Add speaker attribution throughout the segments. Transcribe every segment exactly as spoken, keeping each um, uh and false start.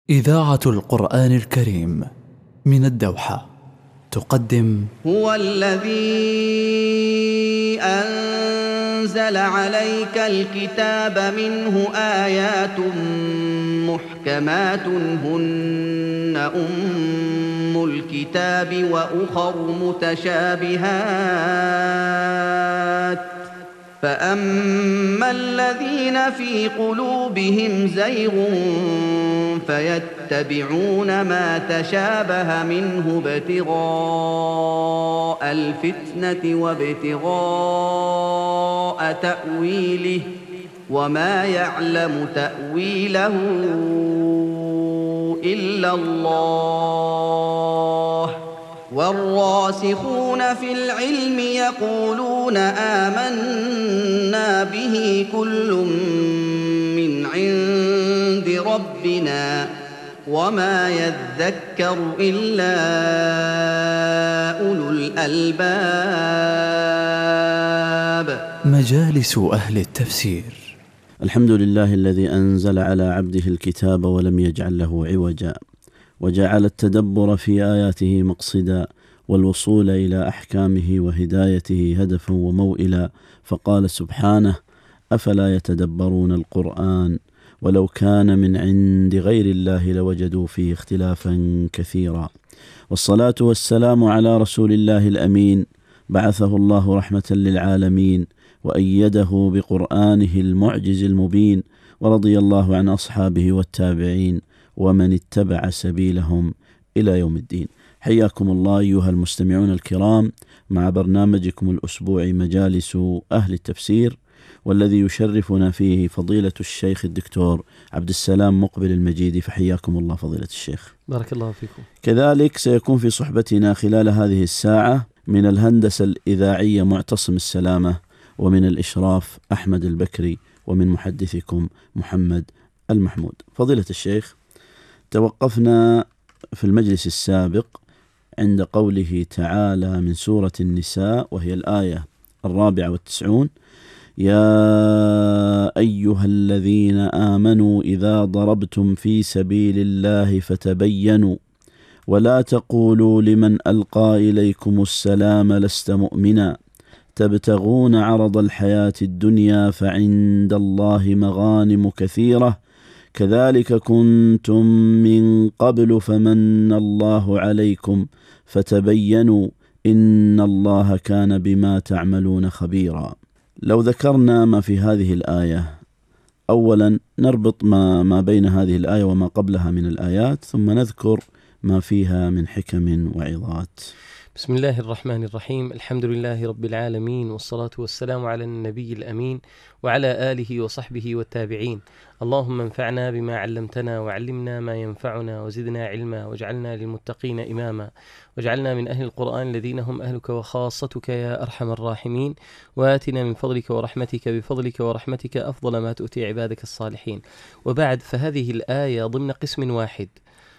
Speaker 1: إذاعة القرآن الكريم من الدوحة تقدم
Speaker 2: هو الذي أنزل عليك الكتاب منه آيات محكمات هن أم الكتاب وأخر متشابهات فأما الذين في قلوبهم زيغ فيتبعون ما تشابه منه ابتغاء الفتنة وابتغاء تأويله وما يعلم تأويله إلا الله والراسخون في العلم يقولون آمنا به كل من عند ربنا وما يذكر إلا أولو الألباب.
Speaker 1: مجالس أهل التفسير.
Speaker 3: الحمد لله الذي أنزل على عبده الكتاب ولم يجعل له عوجا، وجعل التدبر في آياته مقصدا، والوصول إلى أحكامه وهدايته هدفا وموئلا، فقال سبحانه: أفلا يتدبرون القرآن ولو كان من عند غير الله لوجدوا فيه اختلافا كثيرا. والصلاة والسلام على رسول الله الأمين، بعثه الله رحمة للعالمين وأيده بقرآنه المعجز المبين، ورضي الله عن أصحابه والتابعين ومن اتبع سبيلهم إلى يوم الدين. حياكم الله أيها المستمعون الكرام مع برنامجكم الأسبوعي مجالس أهل التفسير، والذي يشرفنا فيه فضيلة الشيخ الدكتور عبد السلام مقبل المجيدي، فحياكم الله فضيلة الشيخ.
Speaker 4: بارك الله فيكم.
Speaker 3: كذلك سيكون في صحبتنا خلال هذه الساعة من الهندسة الإذاعية معتصم السلامة، ومن الإشراف أحمد البكري، ومن محدثكم محمد المحمود. فضيلة الشيخ، توقفنا في المجلس السابق عند قوله تعالى من سورة النساء وهي الآية الرابعة والتسعون: يا أيها الذين آمنوا إذا ضربتم في سبيل الله فتبينوا ولا تقولوا لمن ألقى إليكم السلام لست مؤمنا تبتغون عرض الحياة الدنيا فعند الله مغانم كثيرة كذلك كنتم من قبل فمن الله عليكم فتبينوا إن الله كان بما تعملون خبيرا. لو ذكرنا ما في هذه الآية، أولا نربط ما, ما بين هذه الآية وما قبلها من الآيات، ثم نذكر ما فيها من حكم وعظات.
Speaker 4: بسم الله الرحمن الرحيم. الحمد لله رب العالمين، والصلاة والسلام على النبي الأمين وعلى آله وصحبه والتابعين. اللهم انفعنا بما علمتنا وعلمنا ما ينفعنا وزدنا علما واجعلنا للمتقين إماما واجعلنا من أهل القرآن الذين هم أهلك وخاصتك يا أرحم الراحمين، وآتنا من فضلك ورحمتك بفضلك ورحمتك أفضل ما تؤتي عبادك الصالحين. وبعد، فهذه الآية ضمن قسم واحد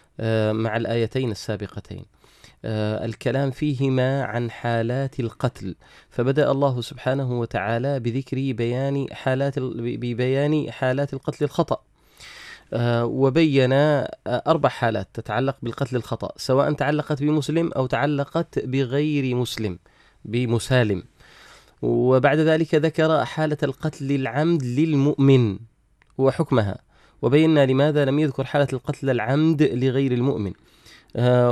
Speaker 4: مع الآيتين السابقتين، آه الكلام فيهما عن حالات القتل، فبدأ الله سبحانه وتعالى بذكر بيان حالات ببيان حالات القتل الخطأ، آه وبين آه أربع حالات تتعلق بالقتل الخطأ، سواء تعلقت بمسلم أو تعلقت بغير مسلم بمسالم. وبعد ذلك ذكر حالة القتل العمد للمؤمن وحكمها، وبينا لماذا لم يذكر حالة القتل العمد لغير المؤمن. آه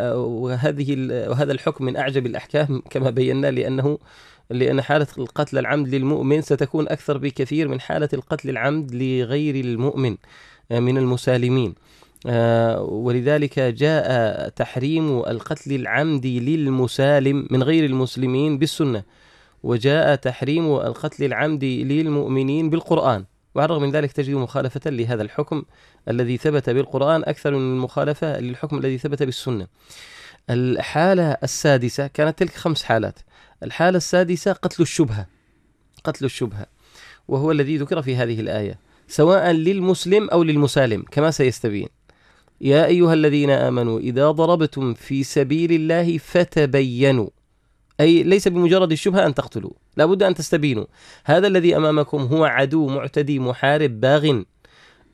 Speaker 4: وهذه وهذا الحكم من أعجب الأحكام كما بينا، لأنه لأن حالة القتل العمد للمؤمن ستكون أكثر بكثير من حالة القتل العمد لغير المؤمن آه من المسالمين. آه ولذلك جاء تحريم القتل العمد للمسالم من غير المسلمين بالسنة، وجاء تحريم القتل العمد للمؤمنين بالقرآن. وعلى الرغم من ذلك تجد مخالفة لهذا الحكم الذي ثبت بالقرآن أكثر من المخالفة للحكم الذي ثبت بالسنة. الحالة السادسة، كانت تلك خمس حالات، الحالة السادسة قتل الشبهة، قتل الشبهة وهو الذي ذكر في هذه الآية، سواء للمسلم أو للمسالم كما سيستبين. يا أيها الذين آمنوا إذا ضربتم في سبيل الله فتبينوا، أي ليس بمجرد الشبهة أن تقتلوا، لابد أن تستبينوا هذا الذي أمامكم هو عدو معتدي محارب باغ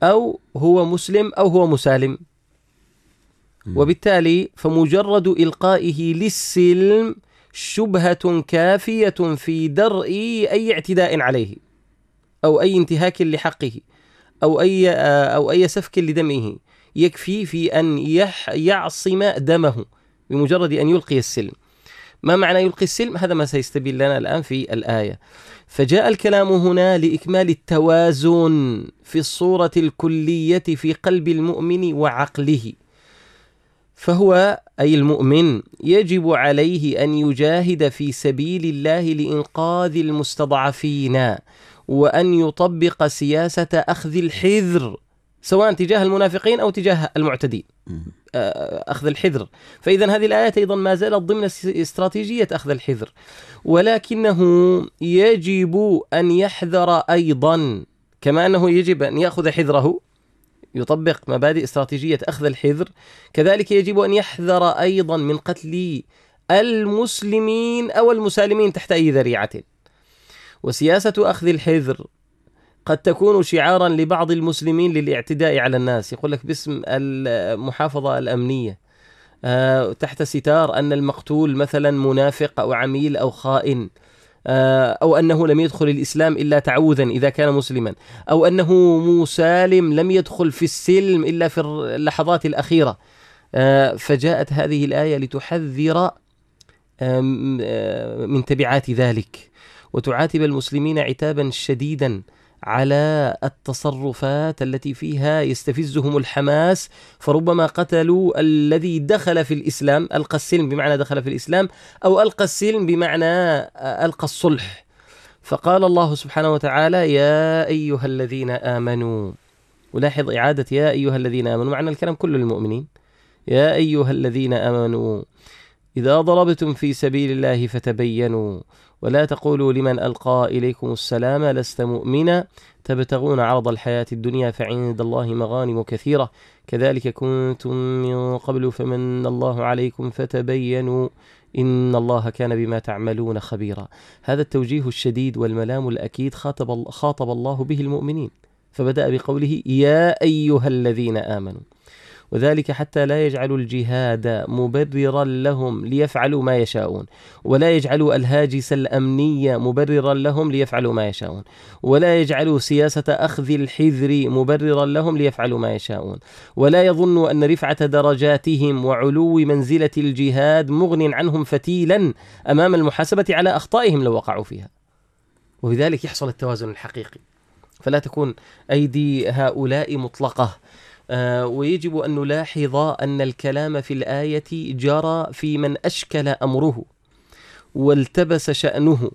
Speaker 4: أو هو مسلم أو هو مسالم. وبالتالي فمجرد إلقائه للسلم شبهة كافية في درء أي اعتداء عليه أو أي انتهاك لحقه أو أي أو أي سفك لدمه، يكفي في أن يعصم دمه بمجرد أن يلقي السلم. ما معنى يلقي السلم؟ هذا ما سيستبين لنا الآن في الآية. فجاء الكلام هنا لإكمال التوازن في الصورة الكلية في قلب المؤمن وعقله. فهو أي المؤمن يجب عليه أن يجاهد في سبيل الله لإنقاذ المستضعفين، وأن يطبق سياسة أخذ الحذر سواء تجاه المنافقين أو تجاه المعتدين، أخذ الحذر. فإذا هذه الآيات أيضا ما زالت ضمن استراتيجية أخذ الحذر، ولكنه يجب أن يحذر أيضا، كما أنه يجب أن يأخذ حذره يطبق مبادئ استراتيجية أخذ الحذر، كذلك يجب أن يحذر أيضا من قتل المسلمين أو المسالمين تحت أي ذريعة. وسياسة أخذ الحذر قد تكون شعارا لبعض المسلمين للاعتداء على الناس، يقول لك باسم المحافظة الأمنية تحت ستار أن المقتول مثلا منافق أو عميل أو خائن، أو أنه لم يدخل الإسلام إلا تعوذا إذا كان مسلما، أو أنه مسالم لم يدخل في السلم إلا في اللحظات الأخيرة. فجاءت هذه الآية لتحذر من تبعات ذلك، وتعاتب المسلمين عتابا شديدا على التصرفات التي فيها يستفزهم الحماس، فربما قتلوا الذي دخل في الإسلام، ألقى السلم بمعنى دخل في الإسلام، أو ألقى السلم بمعنى ألقى الصلح. فقال الله سبحانه وتعالى يا أيها الذين آمنوا، ولاحظ إعادة يا أيها الذين آمنوا معنى الكلام كله للمؤمنين. يا أيها الذين آمنوا إذا ضربتم في سبيل الله فتبينوا ولا تقولوا لمن ألقى إليكم السلام لست مؤمنا تبتغون عرض الحياة الدنيا فعند الله مغانم كثيرة كذلك كنتم من قبل فمن الله عليكم فتبينوا إن الله كان بما تعملون خبيرا. هذا التوجيه الشديد والملام الأكيد خاطب, خاطب الله به المؤمنين، فبدأ بقوله يا أيها الذين آمنوا، وذلك حتى لا يجعلوا الجهاد مبررا لهم ليفعلوا ما يشاءون، ولا يجعلوا الهاجس الأمنية مبررا لهم ليفعلوا ما يشاءون، ولا يجعلوا سياسة أخذ الحذر مبررا لهم ليفعلوا ما يشاءون، ولا يظنوا أن رفعة درجاتهم وعلو منزلة الجهاد مغن عنهم فتيلا أمام المحاسبة على أخطائهم لو وقعوا فيها. وبذلك يحصل التوازن الحقيقي، فلا تكون أيدي هؤلاء مطلقة. آه ويجب أن نلاحظ أن الكلام في الآية جرى في من أشكل أمره والتبس شأنه.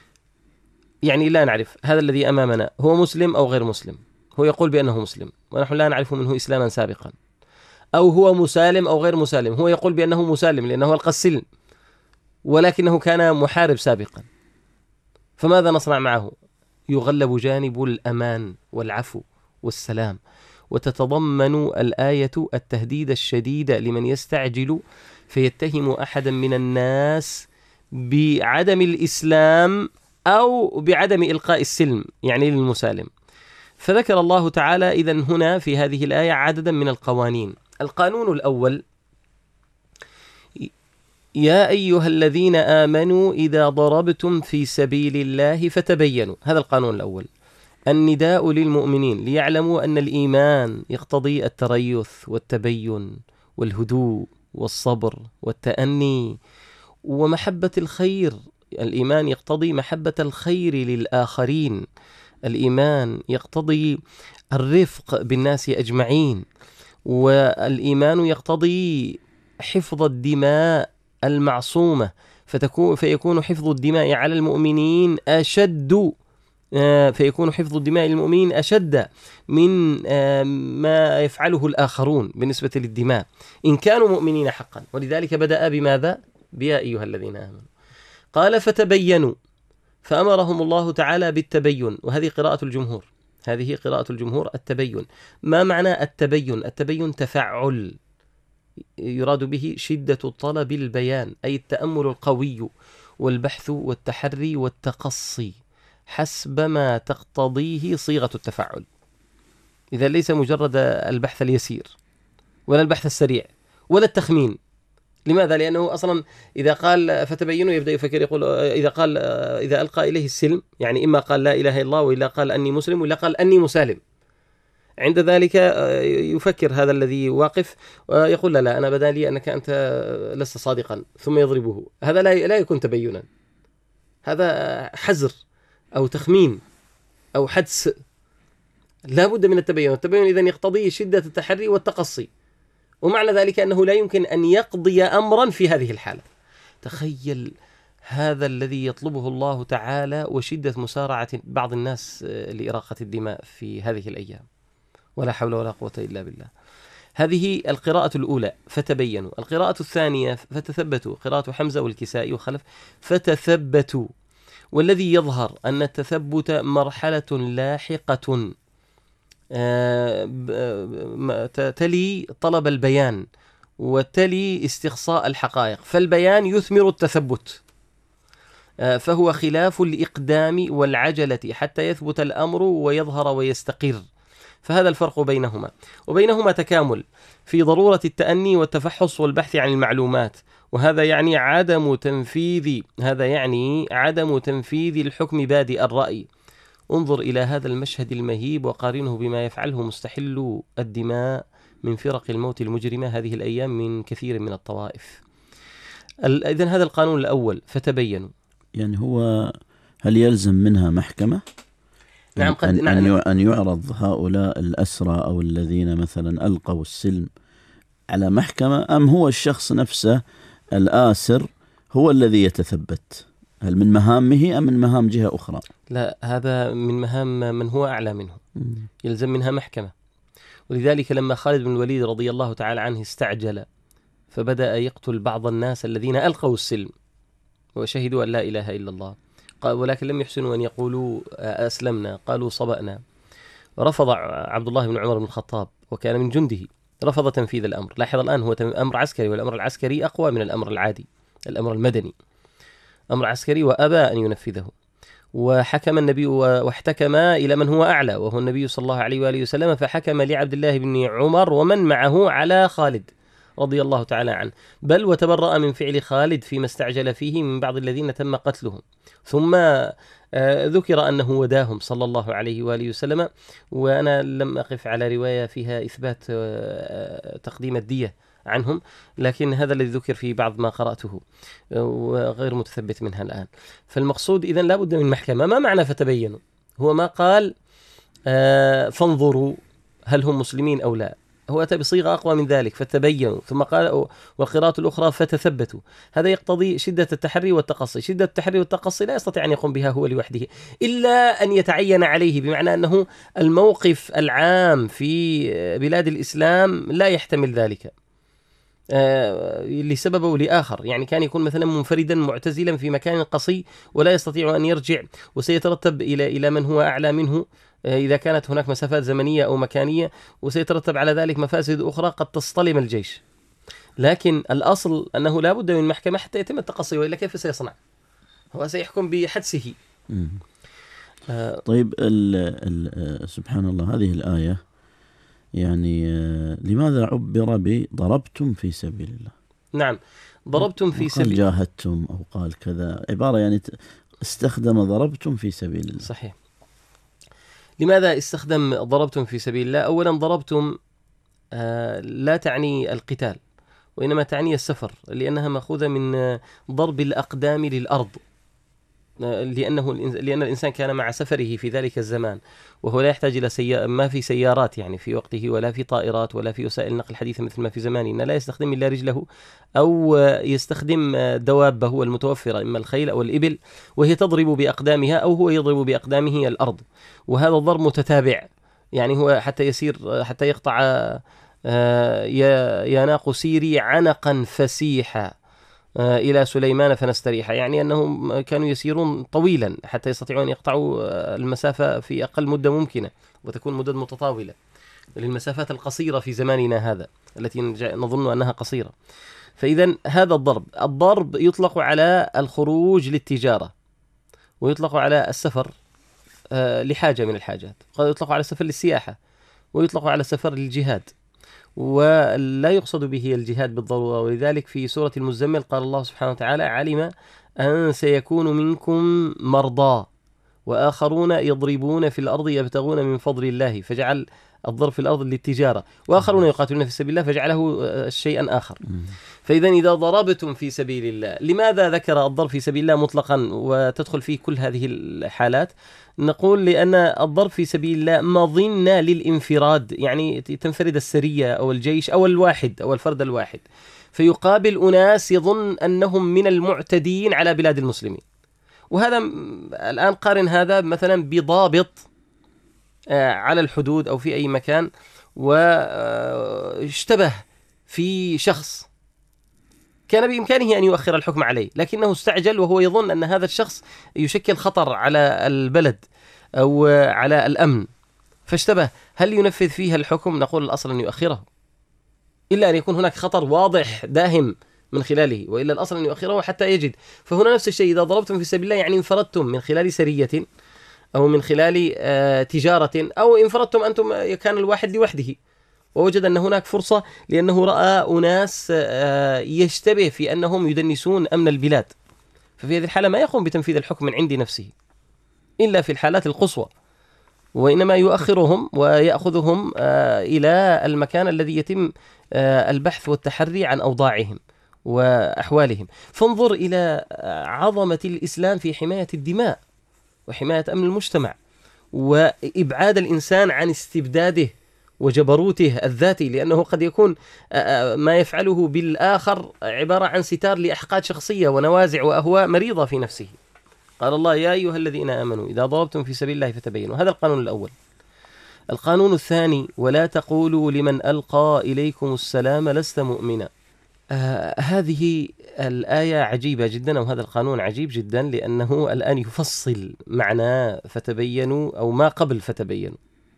Speaker 4: يعني لا نعرف هذا الذي أمامنا هو مسلم أو غير مسلم، هو يقول بأنه مسلم ونحن لا نعرف منه إسلاما سابقا، أو هو مسالم أو غير مسالم، هو يقول بأنه مسالم لأنه ألقى السلم ولكنه كان محارب سابقا. فماذا نصنع معه؟ يغلب جانب الأمان والعفو والسلام. وتتضمن الآية التهديد الشديد لمن يستعجل فيتهم أحدا من الناس بعدم الإسلام أو بعدم إلقاء السلم يعني للمسالم. فذكر الله تعالى إذن هنا في هذه الآية عددا من القوانين. القانون الأول يا أيها الذين آمنوا إذا ضربتم في سبيل الله فتبينوا، هذا القانون الأول، النداء للمؤمنين ليعلموا أن الإيمان يقتضي التريث والتبين والهدوء والصبر والتأني ومحبة الخير. الإيمان يقتضي محبة الخير للآخرين، الإيمان يقتضي الرفق بالناس أجمعين، والإيمان يقتضي حفظ الدماء المعصومة، فتكون فيكون حفظ الدماء على المؤمنين أشد فيكون حفظ الدماء المؤمنين أشد من ما يفعله الآخرون بالنسبة للدماء إن كانوا مؤمنين حقا. ولذلك بدأ بماذا؟ بيا أيها الذين آمنوا. قال فتبينوا، فأمرهم الله تعالى بالتبين، وهذه قراءة الجمهور، هذه قراءة الجمهور التبين. ما معنى التبين؟ التبين تفعل، يراد به شدة طلب البيان، أي التأمل القوي والبحث والتحري والتقصي حسب ما تقتضيه صيغة التفعل. إذا ليس مجرد البحث اليسير ولا البحث السريع ولا التخمين. لماذا؟ لأنه أصلا إذا قال فتبينوا يبدأ يفكر، يقول إذا قال إذا ألقى إليه السلم، يعني إما قال لا إله إلا الله، وإلا قال أني مسلم، وإلا قال أني مسالم. عند ذلك يفكر هذا الذي واقف ويقول لا لا أنا بدا لي أنك أنت لست صادقا، ثم يضربه. هذا لا لا يكون تبينا، هذا حزر أو تخمين أو حدس. لا بد من التبين. التبين إذن يقتضي شدة التحري والتقصي، ومعنى ذلك أنه لا يمكن أن يقضي أمرا في هذه الحالة. تخيل هذا الذي يطلبه الله تعالى وشدة مسارعة بعض الناس لإراقة الدماء في هذه الأيام، ولا حول ولا قوة إلا بالله. هذه القراءة الأولى فتبينوا. القراءة الثانية فتثبتوا، قراءة حمزة والكسائي وخلف فتثبتوا. والذي يظهر أن التثبت مرحلة لاحقة تلي طلب البيان وتلي استقصاء الحقائق، فالبيان يثمر التثبت، فهو خلاف الإقدام والعجلة حتى يثبت الأمر ويظهر ويستقر. فهذا الفرق بينهما، وبينهما تكامل في ضرورة التأني والتفحص والبحث عن المعلومات. وهذا يعني عدم تنفيذ هذا يعني عدم تنفيذ الحكم بادئ الرأي. انظر إلى هذا المشهد المهيب وقارنه بما يفعله مستحل الدماء من فرق الموت المجرمة هذه الأيام من كثير من الطوائف. إذن هذا القانون الأول فتبينوا.
Speaker 3: يعني هو هل يلزم منها محكمة؟
Speaker 4: نعم قد
Speaker 3: أن,
Speaker 4: نعم.
Speaker 3: أن يعرض هؤلاء الأسرى أو الذين مثلا ألقوا السلم على محكمة، أم هو الشخص نفسه الآسر هو الذي يتثبت؟ هل من مهامه أم من مهام جهة أخرى؟
Speaker 4: لا، هذا من مهام من هو أعلى منه، يلزم منها محكمة. ولذلك لما خالد بن الوليد رضي الله تعالى عنه استعجل فبدأ يقتل بعض الناس الذين ألقوا السلم وشهدوا أن لا إله إلا الله، ولكن لم يحسنوا أن يقولوا أسلمنا، قالوا صبأنا. ورفض عبد الله بن عمر بن الخطاب وكان من جنده، رفض تنفيذ الأمر. لاحظ الآن هو أمر عسكري، والأمر العسكري أقوى من الأمر العادي، الأمر المدني أمر عسكري، وأبى أن ينفذه. وحكم النبي واحتكم إلى من هو أعلى وهو النبي صلى الله عليه وآله وسلم، فحكم لعبد الله بن عمر ومن معه على خالد رضي الله تعالى عنه، بل وتبرأ من فعل خالد فيما استعجل فيه من بعض الذين تم قتلهم. ثم ذكر أنه وداهم صلى الله عليه وآله وسلم، وأنا لم أقف على رواية فيها إثبات تقديم الدية عنهم، لكن هذا الذي ذكر في بعض ما قرأته وغير متثبت منها الآن. فالمقصود إذن لا بد من محكمة. ما معنى فتبينوا؟ هو ما قال آه فانظروا هل هم مسلمين أو لا، هو أتى بصيغة أقوى من ذلك فتبينوا، ثم قال والقراءة الأخرى فتثبتوا. هذا يقتضي شدة التحري والتقصي. شدة التحري والتقصي لا يستطيع أن يقوم بها هو لوحده إلا أن يتعين عليه، بمعنى أنه الموقف العام في بلاد الإسلام لا يحتمل ذلك آه لسبب أو لآخر. يعني كان يكون مثلا منفردا معتزلا في مكان قصي ولا يستطيع أن يرجع، وسيترتب إلى إلى من هو أعلى منه آه إذا كانت هناك مسافات زمنية أو مكانية، وسيترتب على ذلك مفاسد أخرى قد تصطلم الجيش. لكن الأصل أنه لا بد من محكمة حتى يتم التقصي، وإلا كيف سيصنع؟ هو سيحكم بحدسه.
Speaker 3: آه طيب ال ال سبحان الله، هذه الآية يعني لماذا عبر بضربتم في سبيل الله؟
Speaker 4: نعم، ضربتم في سبيل،
Speaker 3: جاهدتم أو قال كذا، عبارة يعني استخدم ضربتم في سبيل الله.
Speaker 4: صحيح. لماذا استخدم ضربتم في سبيل الله؟ أولا ضربتم آه لا تعني القتال، وإنما تعني السفر، لأنها مأخوذة من ضرب الأقدام للأرض، لأنه لأن الإنسان كان مع سفره في ذلك الزمان وهو لا يحتاج إلى سيارة، ما في سيارات يعني في وقته، ولا في طائرات، ولا في وسائل نقل حديثة مثل ما في زماننا، لا يستخدم إلا رجله أو يستخدم دوابه المتوفرة إما الخيل أو الإبل، وهي تضرب بأقدامها أو هو يضرب بأقدامه الأرض. وهذا الضرب متتابع، يعني هو حتى يسير حتى يقطع يا ناق سيري عنقا فسيحا إلى سليمان فنستريح، يعني أنهم كانوا يسيرون طويلا حتى يستطيعون أن يقطعوا المسافة في أقل مدة ممكنة، وتكون مدة متطاولة للمسافات القصيرة في زماننا هذا التي نظن أنها قصيرة. فإذا هذا الضرب الضرب يطلق على الخروج للتجارة، ويطلق على السفر لحاجة من الحاجات، قد يطلق على السفر للسياحة، ويطلق على سفر الجهاد، ولا يقصد به الجهاد بالضرورة. ولذلك في سورة المزمل قال الله سبحانه وتعالى: علم أن سيكون منكم مرضى وآخرون يضربون في الأرض يبتغون من فضل الله، فجعل الضرب في الأرض للتجارة، وآخرون يقاتلون في سبيل الله فجعله شيئا آخر. فإذا إذا ضربتم في سبيل الله، لماذا ذكر الضرب في سبيل الله مطلقا وتدخل فيه كل هذه الحالات؟ نقول لأن الضرب في سبيل الله مظنة للانفراد، يعني تنفرد السرية أو الجيش أو الواحد أو الفرد الواحد، فيقابل أناس يظن أنهم من المعتدين على بلاد المسلمين. وهذا الآن قارن هذا مثلا بضابط على الحدود أو في أي مكان واشتبه في شخص كان بإمكانه أن يؤخر الحكم عليه، لكنه استعجل وهو يظن أن هذا الشخص يشكل خطر على البلد أو على الأمن، فاشتبه. هل ينفذ فيها الحكم؟ نقول الأصل أن يؤخره، إلا أن يكون هناك خطر واضح داهم من خلاله، وإلا الأصل أن يؤخره حتى يجد. فهنا نفس الشيء، إذا ضربتم في سبيل الله يعني انفردتم من خلال سرية أو من خلال آه تجارة، أو انفردتم أنتم كان الواحد لوحده ووجد أن هناك فرصة لأنه رأى أناس آه يشتبه في أنهم يدنسون أمن البلاد، ففي هذه الحالة ما يقوم بتنفيذ الحكم من عند نفسه إلا في الحالات القصوى، وإنما يؤخرهم ويأخذهم آه إلى المكان الذي يتم آه البحث والتحري عن أوضاعهم وأحوالهم. فانظر إلى عظمة الإسلام في حماية الدماء وحماية أمن المجتمع وإبعاد الإنسان عن استبداده وجبروته الذاتي، لأنه قد يكون ما يفعله بالآخر عبارة عن ستار لأحقاد شخصية ونوازع وأهواء مريضة في نفسه. قال الله: يا أيها الذين آمنوا إذا ضربتم في سبيل الله فتبينوا. هذا القانون الأول. القانون الثاني: ولا تقولوا لمن ألقى إليكم السلام لست مؤمنا. آه هذه الآية عجيبة جدا، أو هذا القانون عجيب جدا، لأنه الآن يفصل معنى فتبينوا أو ما قبل فتبينوا،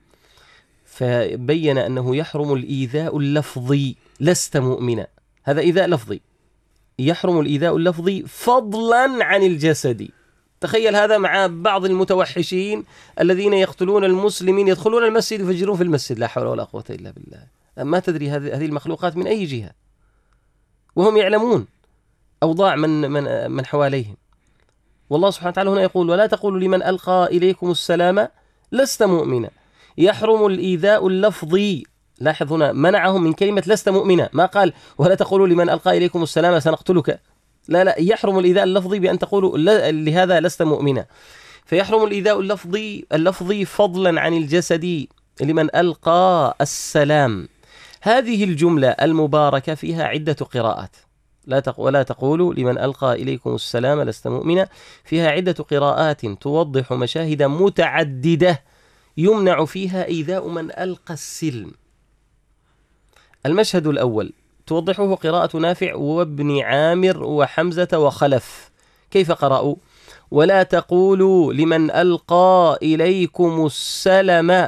Speaker 4: فبين أنه يحرم الإيذاء اللفظي لست مؤمنا، هذا إيذاء لفظي، يحرم الإيذاء اللفظي فضلا عن الجسدي. تخيل هذا مع بعض المتوحشين الذين يقتلون المسلمين، يدخلون المسجد يفجرون في المسجد، لا حول ولا قوة إلا بالله. ما تدري هذه المخلوقات من أي جهة، وهم يعلمون أوضاع من من من حواليهم. والله سبحانه وتعالى هنا يقول: ولا تقولوا لمن ألقى إليكم السلام لست مؤمنا. يحرم الإيذاء اللفظي. لاحظ هنا منعهم من كلمة لست مؤمنا، ما قال ولا تقولوا لمن ألقى إليكم السلام سنقتلك، لا لا، يحرم الإيذاء اللفظي بأن تقولوا لهذا لست مؤمنا. فيحرم الإيذاء اللفظي اللفظي فضلا عن الجسدي لمن ألقى السلام. هذه الجملة المباركة فيها عدة قراءات، لا تق... ولا تقولوا لمن ألقى إليكم السلام لست مؤمنا، فيها عدة قراءات توضح مشاهد متعددة يمنع فيها إيذاء من ألقى السلم. المشهد الأول توضحه قراءة نافع وابن عامر وحمزة وخلف. كيف قرأوا؟ ولا تقولوا لمن ألقى إليكم السلام،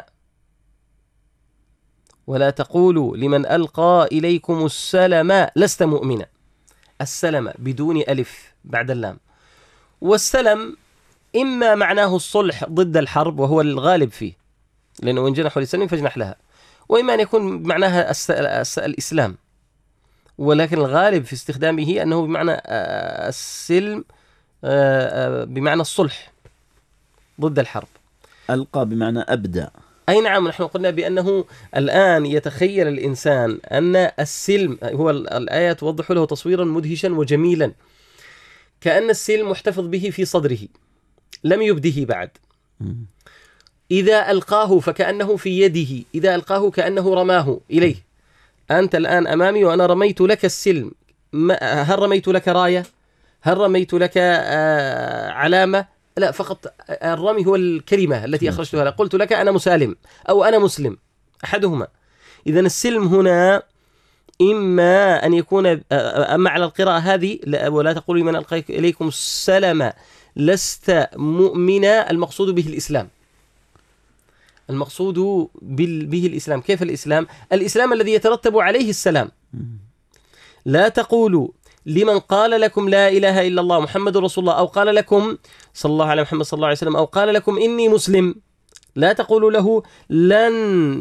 Speaker 4: ولا تقولوا لمن ألقى إليكم السلام لست مؤمنا. السلم بدون ألف بعد اللام. والسلم إما معناه الصلح ضد الحرب وهو الغالب فيه، لأنه وإن جنحوا للسلم فاجنح لها، وإما أن يكون معناها الإسلام، ولكن الغالب في استخدامه أنه بمعنى السلم بمعنى الصلح ضد الحرب.
Speaker 3: ألقى بمعنى أبدأ.
Speaker 4: أي نعم، نحن قلنا بأنه الآن يتخيل الإنسان أن السلم هو، الآية توضح له تصويرا مدهشا وجميلا، كأن السلم محتفظ به في صدره لم يبده بعد. إذا ألقاه فكأنه في يده، إذا ألقاه كأنه رماه إليه. أنت الآن أمامي وأنا رميت لك السلم، هل رميت لك راية؟ هل رميت لك علامة؟ لا، فقط الرمي هو الكلمة التي أخرجتها لك، قلت لك أنا مسالم أو أنا مسلم، أحدهما. إذن السلم هنا إما أن يكون، أما على القراءة هذه ولا تقولوا لمن ألقى إليكم السلام لست مؤمنا، المقصود به الإسلام، المقصود به الإسلام. كيف الإسلام؟ الإسلام الذي يترتب عليه السلام. لا تقولوا لمن قال لكم لا إله إلا الله محمد رسول الله، أو قال لكم صلى الله على محمد صلى الله عليه وسلم، أو قال لكم إني مسلم، لا تقول له لن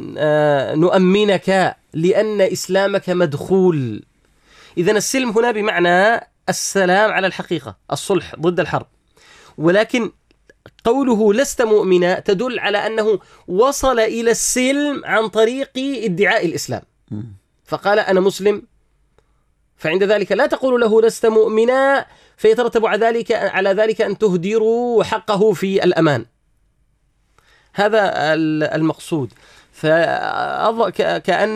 Speaker 4: نؤمنك لأن إسلامك مدخول. إذن السلم هنا بمعنى السلام على الحقيقة، الصلح ضد الحرب. ولكن قوله لست مؤمنا تدل على أنه وصل إلى السلم عن طريق ادعاء الإسلام، فقال أنا مسلم، فعند ذلك لا تقول له لست مؤمنا فيترتب على ذلك على ذلك أن تهدروا حقه في الأمان. هذا المقصود. فكأن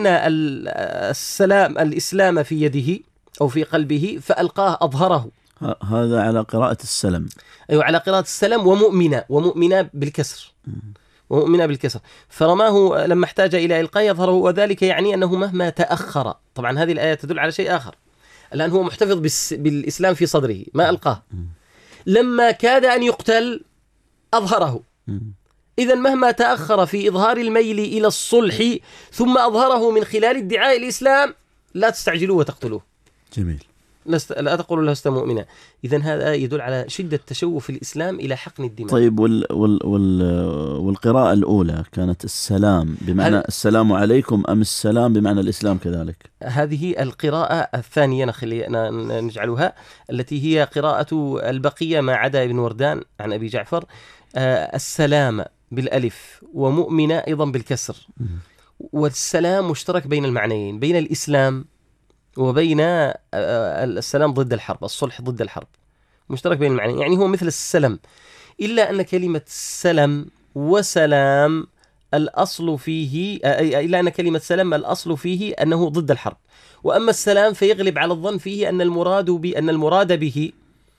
Speaker 4: السلام الإسلام في يده أو في قلبه فألقاه أظهره.
Speaker 3: هذا على قراءة السلم.
Speaker 4: أيوة على قراءة السلم ومؤمنة، ومؤمنة بالكسر، ومؤمنة بالكسر. فرماه لما احتاج إلى إلقاء يظهره، وذلك يعني أنه مهما تأخر. طبعا هذه الآية تدل على شيء آخر، الآن هو محتفظ بالإسلام في صدره ما ألقاه، لما كاد أن يقتل أظهره. إذن مهما تأخر في إظهار الميل إلى الصلح ثم أظهره من خلال ادعاء الإسلام لا تستعجلوه وتقتلوه.
Speaker 3: جميل.
Speaker 4: لست لا تقولوا لست مؤمنا. إذن هذا يدل على شدة تشوف الإسلام إلى حقن الدماء.
Speaker 3: طيب وال وال وال والقراءة الأولى كانت السلام بمعنى السلام عليكم أم السلام بمعنى الإسلام كذلك؟
Speaker 4: هذه القراءة الثانية نخلينا نجعلها التي هي قراءة البقية ما عدا ابن وردان عن أبي جعفر. آه السلام بالألف ومؤمنة أيضا بالكسر. والسلام مشترك بين المعنيين، بين الإسلام وبين السلام ضد الحرب، الصلح ضد الحرب، مشترك بين المعنيين، يعني هو مثل السلم، إلا أن كلمة سلم وسلام الأصل فيه، إلا أن كلمة سلم الأصل فيه أنه ضد الحرب، وأما السلام فيغلب على الظن فيه أن المراد بأن المراد به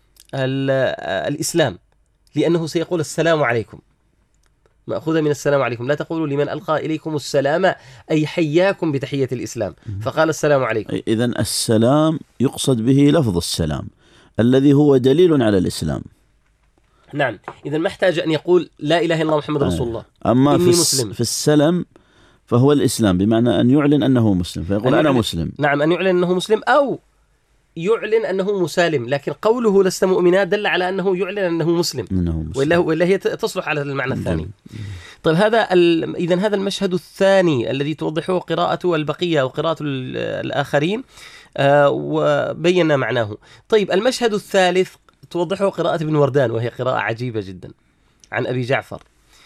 Speaker 4: الإسلام، لأنه سيقول السلام عليكم، مأخوذة من السلام عليكم. لا تقولوا لمن ألقى إليكم السلام أي حياكم بتحية الإسلام، فقال السلام عليكم.
Speaker 3: إذن السلام يقصد به لفظ السلام الذي هو دليل على الإسلام.
Speaker 4: نعم. إذن ما احتاج أن يقول لا إله إلا الله محمد رسول الله.
Speaker 3: أما
Speaker 4: إني
Speaker 3: في,
Speaker 4: مسلم.
Speaker 3: في السلم فهو الإسلام بمعنى أن يعلن أنه مسلم، فيقول أنا مسلم.
Speaker 4: نعم، أن يعلن أنه مسلم أو يعلن أنه مسالم، لكن قوله لست مؤمنا دل على أنه يعلن أنه مسلم، وإلا وإلا هي تصلح على المعنى الثاني. طيب هذا إذن هذا المشهد الثاني الذي توضحه قراءة البقية أو قراءة الآخرين، آه وبينا معناه. طيب المشهد الثالث توضحه قراءة ابن وردان، وهي قراءة عجيبة جدا عن أبي جعفر.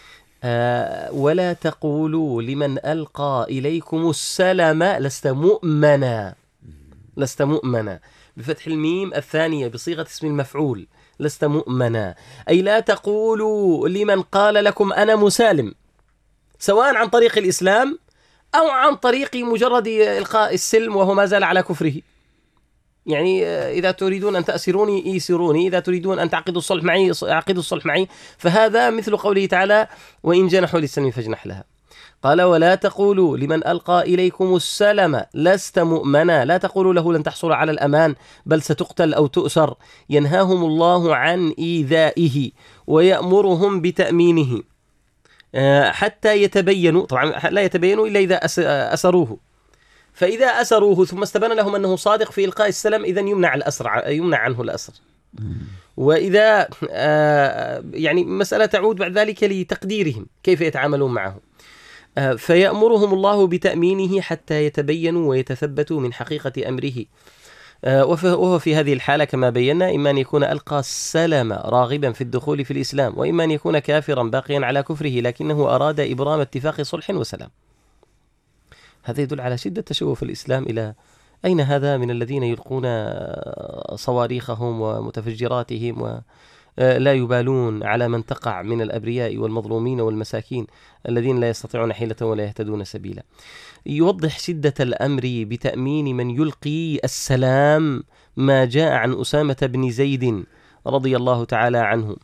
Speaker 4: آه ولا تقولوا لمن ألقى إليكم السلام لست مؤمنا، لست مؤمنا بفتح الميم الثانية بصيغة اسم المفعول، لست مؤمنا، أي لا تقولوا لمن قال لكم أنا مسالم، سواء عن طريق الإسلام أو عن طريق مجرد إلقاء السلم وهو ما زال على كفره. يعني إذا تريدون أن تأسروني إيسروني، إذا تريدون أن تعقدوا الصلح معي أعقدوا الصلح معي. فهذا مثل قوله تعالى وإن جنحوا للسلم فاجنح لها. قال ولا تقولوا لمن ألقى إليكم السلام لست مؤمنا، لا تقولوا له لن تحصل على الأمان بل ستقتل أو تؤسر. ينهاهم الله عن إيذائه ويأمرهم بتأمينه حتى يتبينوا، طبعا لا يتبينوا إلا إذا أسروه، فإذا أسروه ثم استبان لهم أنه صادق في إلقاء السلام إذن يمنع الأسر، يمنع عنه الأسر. وإذا يعني مسألة تعود بعد ذلك لتقديرهم كيف يتعاملون معه. فيأمرهم الله بتأمينه حتى يتبينوا ويتثبتوا من حقيقة أمره. وهو في هذه الحالة كما بينا إما أن يكون ألقى السلام راغبا في الدخول في الإسلام، وإما أن يكون كافرا باقيا على كفره لكنه أراد إبرام اتفاق صلح وسلام. هذا يدل على شدة تشوف الإسلام إلى أين هذا من الذين يلقون صواريخهم ومتفجراتهم ولا يبالون على من تقع من الأبرياء والمظلومين والمساكين الذين لا يستطيعون حيلة ولا يهتدون سبيلا. يوضح شدة الأمر بتأمين من يلقي السلام ما جاء عن أسامة بن زيد رضي الله تعالى عنه.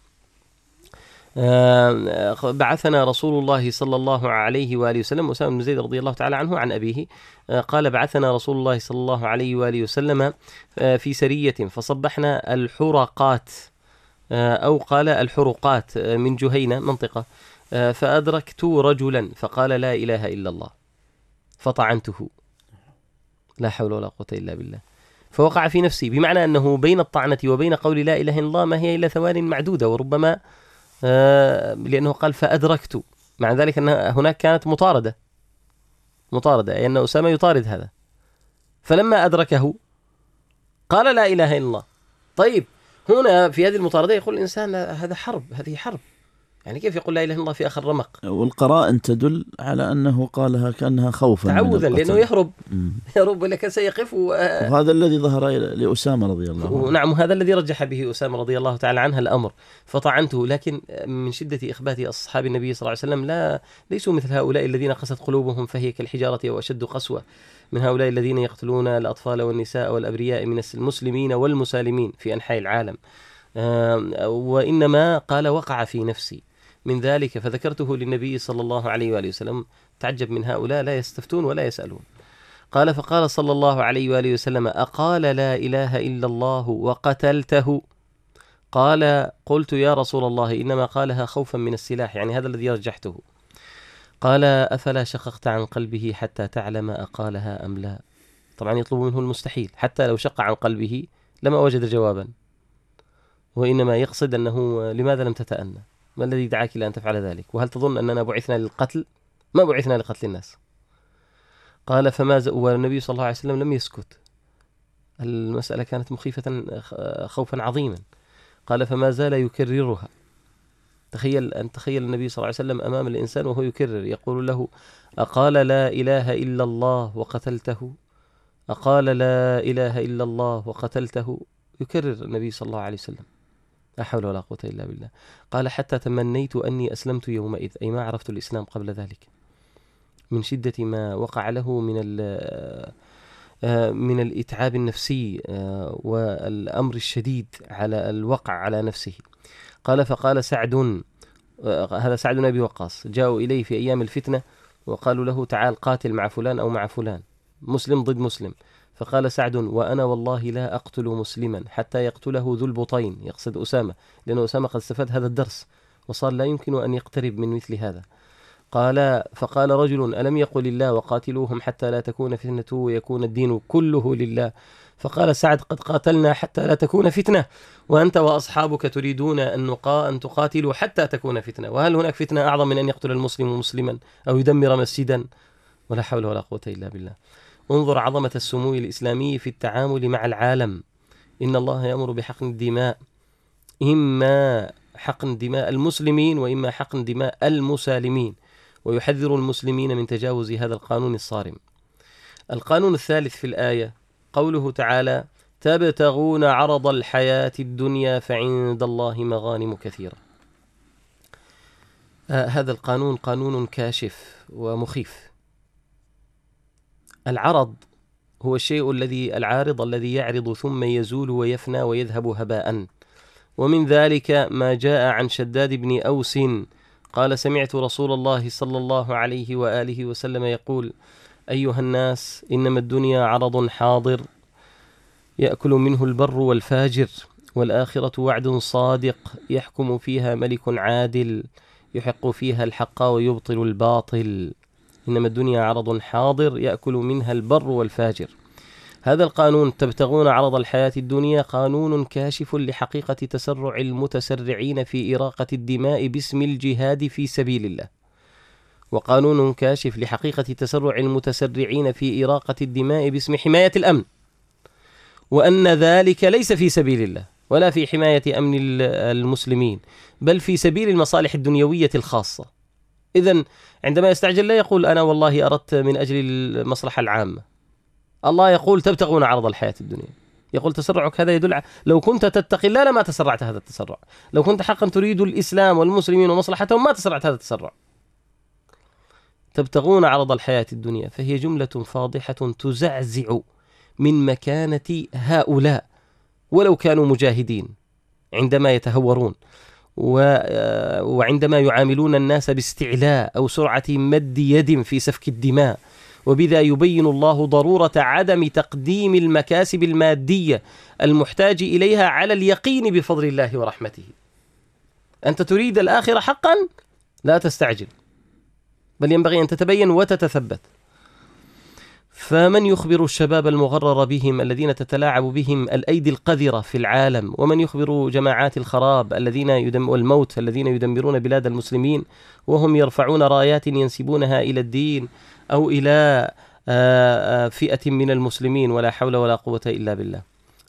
Speaker 4: بعثنا رسول الله صلى الله عليه وآله وسلم، أسامة بن زيد رضي الله تعالى عنه عن أبيه قال بعثنا رسول الله صلى الله عليه وآله وسلم في سرية فصبحنا الحرقات أو قال الحرقات من جهينة منطقة، فأدركت رجلا فقال لا إله إلا الله فطعنته، لا حول ولا قوة إلا بالله، فوقع في نفسي، بمعنى أنه بين الطعنة وبين قول لا إله إلا الله ما هي إلا ثوان معدودة، وربما آه لأنه قال فأدركت مع ذلك أن هناك كانت مطاردة مطاردة أي أن أسامة يطارد هذا، فلما أدركه قال لا إله إلا الله. طيب هنا في هذه المطاردة يقول الإنسان هذا حرب، هذه حرب، يعني كيف يقول لا إله إلا الله في آخر رمق؟
Speaker 3: والقرائن تدل على أنه قالها كأنها خوفا
Speaker 4: تعوذا، لأنه يهرب
Speaker 3: مم.
Speaker 4: يهرب ولك سيقف و...
Speaker 3: وهذا الذي ظهر لأسامة رضي الله عنه.
Speaker 4: نعم، هذا الذي رجح به أسامة رضي الله تعالى عنها الأمر فطعنته. لكن من شدة إخبات أصحاب النبي صلى الله عليه وسلم لا ليسوا مثل هؤلاء الذين قست قلوبهم فهي كالحجارة وأشد قسوة من هؤلاء الذين يقتلون الأطفال والنساء والأبرياء من المسلمين والمسالمين في أنحاء العالم. وإنما قال وقع في نفسي من ذلك فذكرته للنبي صلى الله عليه وآله وسلم. تعجب من هؤلاء لا يستفتون ولا يسألون. قال فقال صلى الله عليه وآله وسلم أقال لا إله إلا الله وقتلته؟ قال قلت يا رسول الله إنما قالها خوفا من السلاح، يعني هذا الذي رجحته. قال أفلا شققت عن قلبه حتى تعلم أقالها أم لا؟ طبعا يطلب منه المستحيل، حتى لو شق عن قلبه لما وجد جوابا، وإنما يقصد أنه لماذا لم تتأنى؟ ما الذي دعاك إلى أن تفعل ذلك؟ وهل تظن أننا بعثنا للقتل؟ ما بعثنا لقتل الناس. قال فما ز... والنبي صلى الله عليه وسلم لم يسكت، المسألة كانت مخيفة خوفا عظيما. قال فما زال يكررها. تخيل أن تخيل النبي صلى الله عليه وسلم أمام الإنسان وهو يكرر، يقول له أقال لا إله إلا الله وقتلته؟ أقال لا إله إلا الله وقتلته؟ يكرر النبي صلى الله عليه وسلم، لا حول ولا قوة إلا بالله. قال حتى تمنيت أني أسلمت يومئذ، أي ما عرفت الإسلام قبل ذلك، من شدة ما وقع له من من الإتعاب النفسي والأمر الشديد على الوقع على نفسه. قال فقال سعد، هذا سعد بن أبي وقاص، جاءوا إليه في أيام الفتنة وقالوا له تعال قاتل مع فلان أو مع فلان، مسلم ضد مسلم. فقال سعد وأنا والله لا أقتل مسلما حتى يقتله ذو البطين، يقصد أسامة، لأن أسامة قد استفاد هذا الدرس وصار لا يمكن أن يقترب من مثل هذا. قال فقال رجل ألم يقل الله وقاتلوهم حتى لا تكون فتنة ويكون الدين كله لله؟ فقال سعد قد قاتلنا حتى لا تكون فتنة، وأنت وأصحابك تريدون أن نقا أن تقاتلوا حتى تكون فتنة، وهل هناك فتنة أعظم من أن يقتل المسلم مسلما أو يدمر مسجدا؟ ولا حول ولا قوة إلا بالله. انظر عظمة السمو الإسلامي في التعامل مع العالم. إن الله يأمر بحقن الدماء، إما حقن دماء المسلمين وإما حقن دماء المسالمين، ويحذر المسلمين من تجاوز هذا القانون الصارم. القانون الثالث في الآية قوله تعالى تبتغون عرض الحياة الدنيا فعند الله مغانم كثيرة. آه هذا القانون قانون كاشف ومخيف. العرض هو الشيء الذي العارض الذي يعرض ثم يزول ويفنى ويذهب هباء، ومن ذلك ما جاء عن شداد بن أوس قال سمعت رسول الله صلى الله عليه وآله وسلم يقول أيها الناس إنما الدنيا عرض حاضر يأكل منه البر والفاجر، والآخرة وعد صادق يحكم فيها ملك عادل يحق فيها الحق ويبطل الباطل. إنما الدنيا عرض حاضر يأكل منها البر والفاجر. هذا القانون تبتغون عرض الحياة الدنيا قانون كاشف لحقيقة تسرع المتسرعين في إراقة الدماء باسم الجهاد في سبيل الله، وقانون كاشف لحقيقة تسرع المتسرعين في إراقة الدماء باسم حماية الأمن، وأن ذلك ليس في سبيل الله ولا في حماية أمن المسلمين، بل في سبيل المصالح الدنيوية الخاصة. إذن عندما يستعجل لا يقول أنا والله أردت من أجل المصلحة العامة، الله يقول تبتغون عرض الحياة الدنيا، يقول تسرعك هذا يدل لو كنت تتقي الله لما تسرعت هذا التسرع، لو كنت حقا تريد الإسلام والمسلمين ومصلحتهم ما تسرعت هذا التسرع. تبتغون عرض الحياة الدنيا فهي جملة فاضحة تزعزع من مكانة هؤلاء ولو كانوا مجاهدين عندما يتهورون وعندما يعاملون الناس باستعلاء أو سرعة مد يد في سفك الدماء، وبذا يبين الله ضرورة عدم تقديم المكاسب المادية المحتاج إليها على اليقين بفضل الله ورحمته. أنت تريد الآخرة حقا لا تستعجل، بل ينبغي أن تتبين وتتثبت. فمن يخبر الشباب المغرر بهم الذين تتلاعب بهم الأيدي القذرة في العالم؟ ومن يخبر جماعات الخراب الذين يدم والموت الذين يدمرون بلاد المسلمين وهم يرفعون رايات ينسبونها إلى الدين أو إلى فئة من المسلمين؟ ولا حول ولا قوة إلا بالله.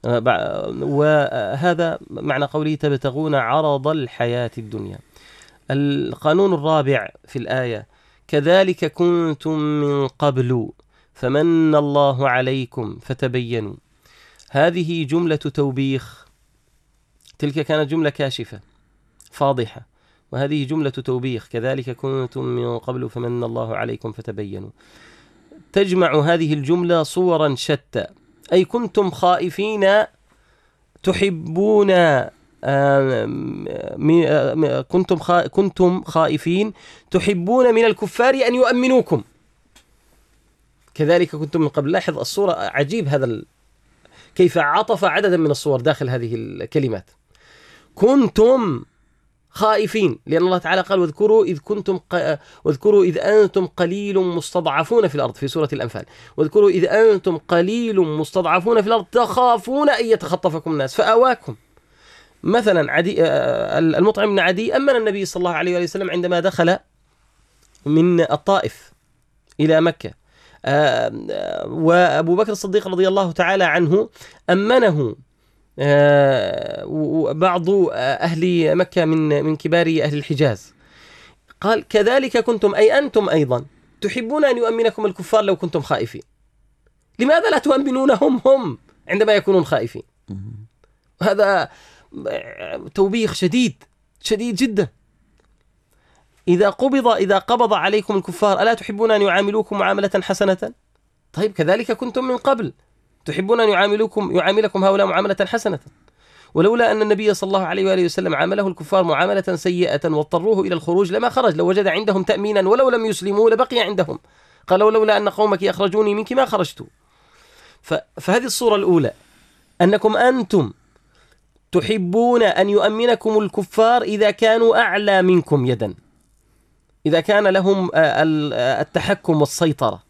Speaker 4: وهذا معنى قوله تبتغون عرض الحياة الدنيا. القانون الرابع في الآية: كذلك كنتم من قبل فمن الله عليكم فتبينوا. هذه جملة توبيخ، تلك كانت جملة كاشفة فاضحة، وهذه جملة توبيخ: كذلك كنتم من قبل فمن الله عليكم فتبينوا. تجمع هذه الجملة صورا شتى، أي كنتم خائفين تحبون كنتم كنتم خائفين تحبون من الكفار أن يؤمنوكم. كذلك كنتم من قبل. لاحظ الصورة عجيب، هذا ال... كيف عطف عددا من الصور داخل هذه الكلمات. كنتم خائفين، لأن الله تعالى قال: واذكروا إذ كنتم ق... واذكروا إذ أنتم قليل مستضعفون في الأرض في سورة الأنفال. واذكروا إذ أنتم قليل مستضعفون في الأرض تخافون أن يتخطفكم الناس فآواكم. مثلا عدي المطعم بن عدي أمن النبي صلى الله عليه وسلم عندما دخل من الطائف إلى مكة، وأبو بكر الصديق رضي الله تعالى عنه أمنه بعض أهل مكة من من كبار أهل الحجاز. قال: كذلك كنتم، أي أنتم أيضا تحبون أن يؤمنكم الكفار لو كنتم خائفين. لماذا لا تؤمنونهم هم عندما يكونون خائفين؟ هذا توبيخ شديد شديد جدا. إذا قبض إذا قبض عليكم الكفار ألا تحبون أن يعاملوكم معاملة حسنة؟ طيب كذلك كنتم من قبل تحبون أن يعاملوكم يعاملكم هؤلاء معاملة حسنة. ولولا أن النبي صلى الله عليه وآله وسلم عامله الكفار معاملة سيئة واضطروه إلى الخروج لما خرج، لو وجد عندهم تأمينا ولو لم يسلموا لبقي عندهم. قالوا: لولا أن قومك أخرجوني منك ما خرجت. فهذه الصورة الأولى، أنكم أنتم تحبون أن يؤمنكم الكفار إذا كانوا أعلى منكم يدا، إذا كان لهم التحكم والسيطرة.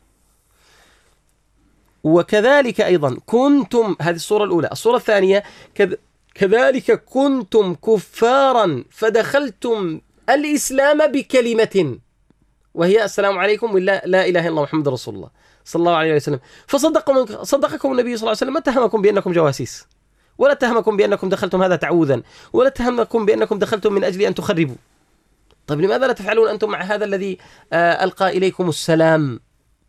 Speaker 4: وكذلك أيضا كنتم، هذه الصورة الأولى. الصورة الثانية: كذلك كنتم كفارا فدخلتم الإسلام بكلمة وهي السلام عليكم ولا لا إله إلا الله محمد رسول الله صلى الله عليه وسلم، فصدقكم صدقكم النبي صلى الله عليه وسلم، ما اتهمكم بأنكم جواسيس، ولا اتهمكم بأنكم دخلتم هذا تعوذا، ولا اتهمكم بأنكم دخلتم من أجل أن تخربوا. طيب لماذا لا تفعلون أنتم مع هذا الذي ألقى إليكم السلام؟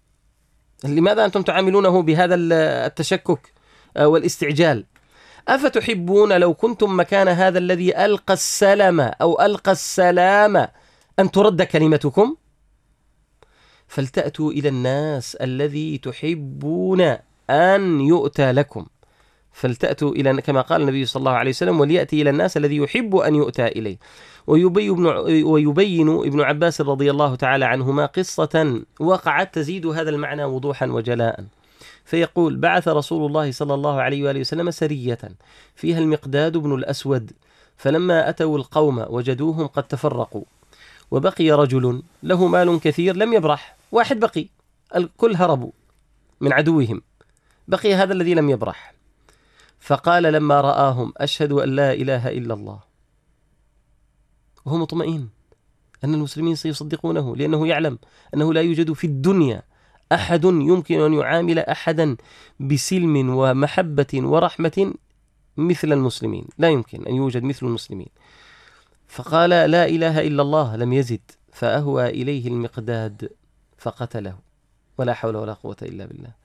Speaker 4: لماذا أنتم تعاملونه بهذا التشكك والاستعجال؟ أفتحبون لو كنتم مكان هذا الذي ألقى السلام أو ألقى السلام أن ترد كلمتكم؟ فلتأتوا إلى الناس الذي تحبون أن يؤتى لكم، فلتأتوا إلى كما قال النبي صلى الله عليه وسلم: وليأتي إلى الناس الذي يحب أن يؤتى إليه. ويبين, ويبين ابن عباس رضي الله تعالى عنهما قصة وقعت تزيد هذا المعنى وضوحا وجلاء، فيقول: بعث رسول الله صلى الله عليه وآله وسلم سرية فيها المقداد بن الأسود، فلما أتوا القوم وجدوهم قد تفرقوا، وبقي رجل له مال كثير لم يبرح، واحد بقي، الكل هربوا من عدوهم، بقي هذا الذي لم يبرح. فقال لما رآهم: أشهد أن لا إله إلا الله، وهو مطمئن أن المسلمين سيصدقونه، لأنه يعلم أنه لا يوجد في الدنيا أحد يمكن أن يعامل أحدا بسلم ومحبة ورحمة مثل المسلمين، لا يمكن أن يوجد مثل المسلمين. فقال: لا إله إلا الله، لم يزد، فأهوى إليه المقداد فقتله، ولا حول ولا قوة إلا بالله.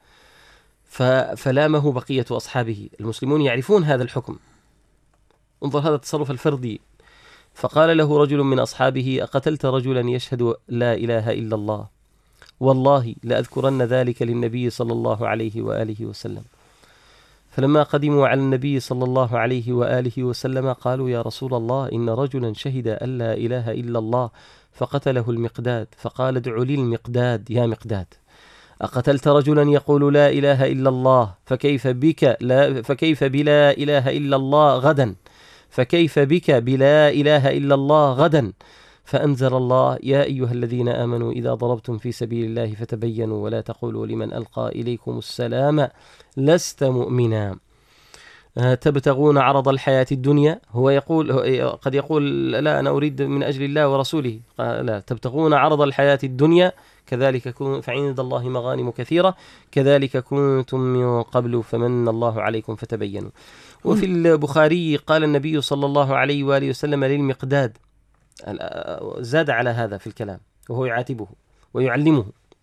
Speaker 4: فلامه بقية أصحابه، المسلمون يعرفون هذا الحكم، انظر هذا التصرف الفردي. فقال له رجل من أصحابه: أقتلت رجلا يشهد لا إله إلا الله؟ والله لأذكرن ذلك للنبي صلى الله عليه وآله وسلم. فلما قدموا على النبي صلى الله عليه وآله وسلم قالوا: يا رسول الله، إن رجلا شهد أن لا إله إلا الله فقتله المقداد. فقال: ادع لي المقداد يا مقداد. أقتلت رجلا يقول لا إله إلا الله، فكيف بك لا فكيف بلا إله إلا الله غدا فكيف بك بلا إله إلا الله غدا فأنزل الله: يا أيها الذين آمنوا إذا ضربتم في سبيل الله فتبينوا ولا تقولوا لمن ألقى إليكم السلام لست مؤمنا تبتغون عرض الحياة الدنيا. هو يقول قد يقول: لا، أنا أريد من أجل الله ورسوله. لا، تبتغون عرض الحياة الدنيا كذلك فعند الله مغانم كثيرة كذلك كنتم من قبل فمن الله عليكم فتبينوا. وفي البخاري قال النبي صلى الله عليه وآله وسلم للمقداد، زاد على هذا في الكلام وهو يعاتبه ويعلمه،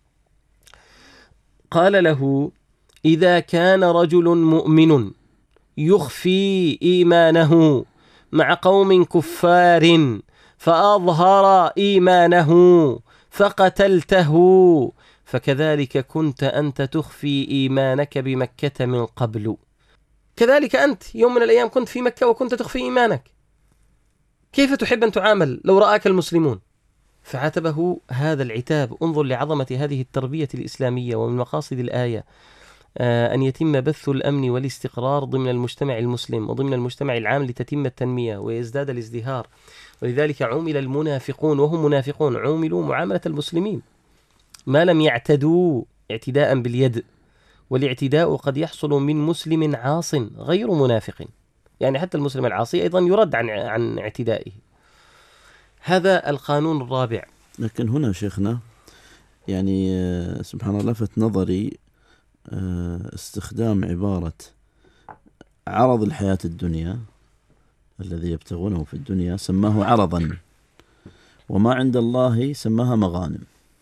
Speaker 4: قال له: إذا كان رجل مؤمن يخفي إيمانه مع قوم كفار فأظهر إيمانه فقتلته فكذلك كنت أنت تخفي إيمانك بمكة من قبل. كذلك أنت يوم من الأيام كنت في مكة وكنت تخفي إيمانك. كيف تحب أن تعامل لو رآك المسلمون؟ فعاتبه هذا العتاب. انظر لعظمة هذه التربية الإسلامية. ومن مقاصد الآية أن يتم بث الأمن والاستقرار ضمن المجتمع المسلم وضمن المجتمع العام لتتم التنمية ويزداد الازدهار. ولذلك عومل المنافقون وهم منافقون، عوملوا معاملة المسلمين ما لم يعتدوا اعتداء باليد. والاعتداء قد يحصل من مسلم عاص غير منافق، يعني حتى المسلم العاصي أيضا يرد عن عن اعتدائه. هذا القانون الرابع.
Speaker 3: لكن هنا شيخنا يعني سبحان الله لفت نظري استخدام عبارة عرض الحياة الدنيا الذي يبتغونه في الدنيا سماه عرضا، وما عند الله سماها مغانم،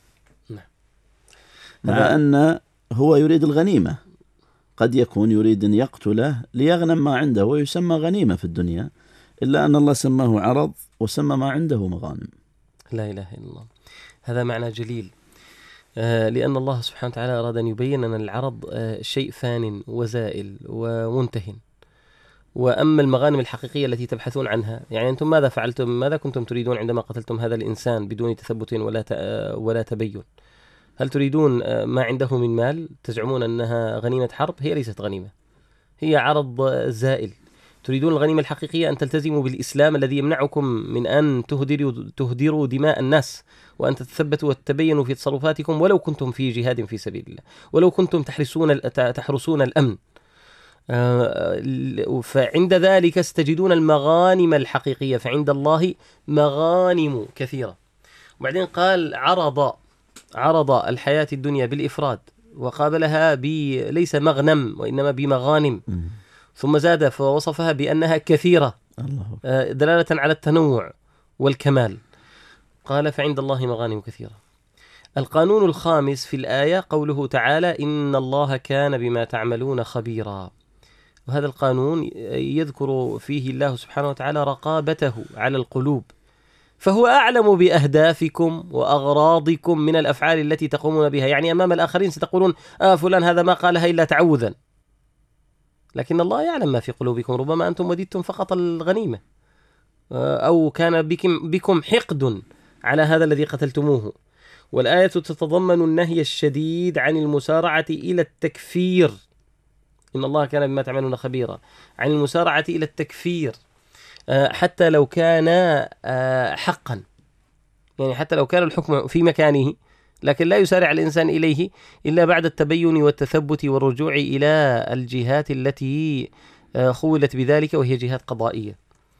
Speaker 3: مع أن هو يريد الغنيمة. قد يكون يريد أن يقتله ليغنم ما عنده ويسمى غنيمة في الدنيا، إلا أن الله سماه عرض وسمى ما عنده مغانم.
Speaker 4: لا إله إلا الله. هذا معنى جليل، آه لأن الله سبحانه وتعالى أراد أن يبين أن العرض آه شيء فان وزائل ومنتهٍ، وأما المغانم الحقيقية التي تبحثون عنها، يعني أنتم ماذا فعلتم؟ ماذا كنتم تريدون عندما قتلتم هذا الإنسان بدون تثبت ولا ولا تبين؟ هل تريدون ما عنده من مال تزعمون أنها غنيمة حرب؟ هي ليست غنيمة، هي عرض زائل. تريدون الغنيمة الحقيقية أن تلتزموا بالإسلام الذي يمنعكم من أن تهدروا, تهدروا دماء الناس، وأن تتثبتوا وتتبينوا في تصرفاتكم ولو كنتم في جهاد في سبيل الله، ولو كنتم تحرسون تحرسون الأمن. فعند ذلك ستجدون المغانم الحقيقية، فعند الله مغانم كثيرة. وبعدين قال عرض عرض الحياة الدنيا بالإفراد، وقابلها ب ليس مغنم وإنما بمغانم، ثم زاد فوصفها بأنها كثيرة دلالة على التنوع والكمال. قال فعند الله مغانم كثيرة. القانون الخامس في الآية قوله تعالى إن الله كان بما تعملون خبيرا. وهذا القانون يذكر فيه الله سبحانه وتعالى رقابته على القلوب، فهو أعلم بأهدافكم وأغراضكم من الأفعال التي تقومون بها. يعني أمام الآخرين ستقولون آه فلان هذا ما قالها إلا تعوذا، لكن الله يعلم ما في قلوبكم. ربما أنتم وددتم فقط الغنيمة، أو كان بكم, بكم حقد على هذا الذي قتلتموه. والآية تتضمن النهي الشديد عن المسارعة إلى التكفير، إن الله كان بما تعملون خبيرا، عن المسارعة إلى التكفير حتى لو كان حقا، يعني حتى لو كان الحكم في مكانه، لكن لا يسارع الإنسان إليه إلا بعد التبين والتثبت والرجوع إلى الجهات التي خولت بذلك، وهي جهات قضائية.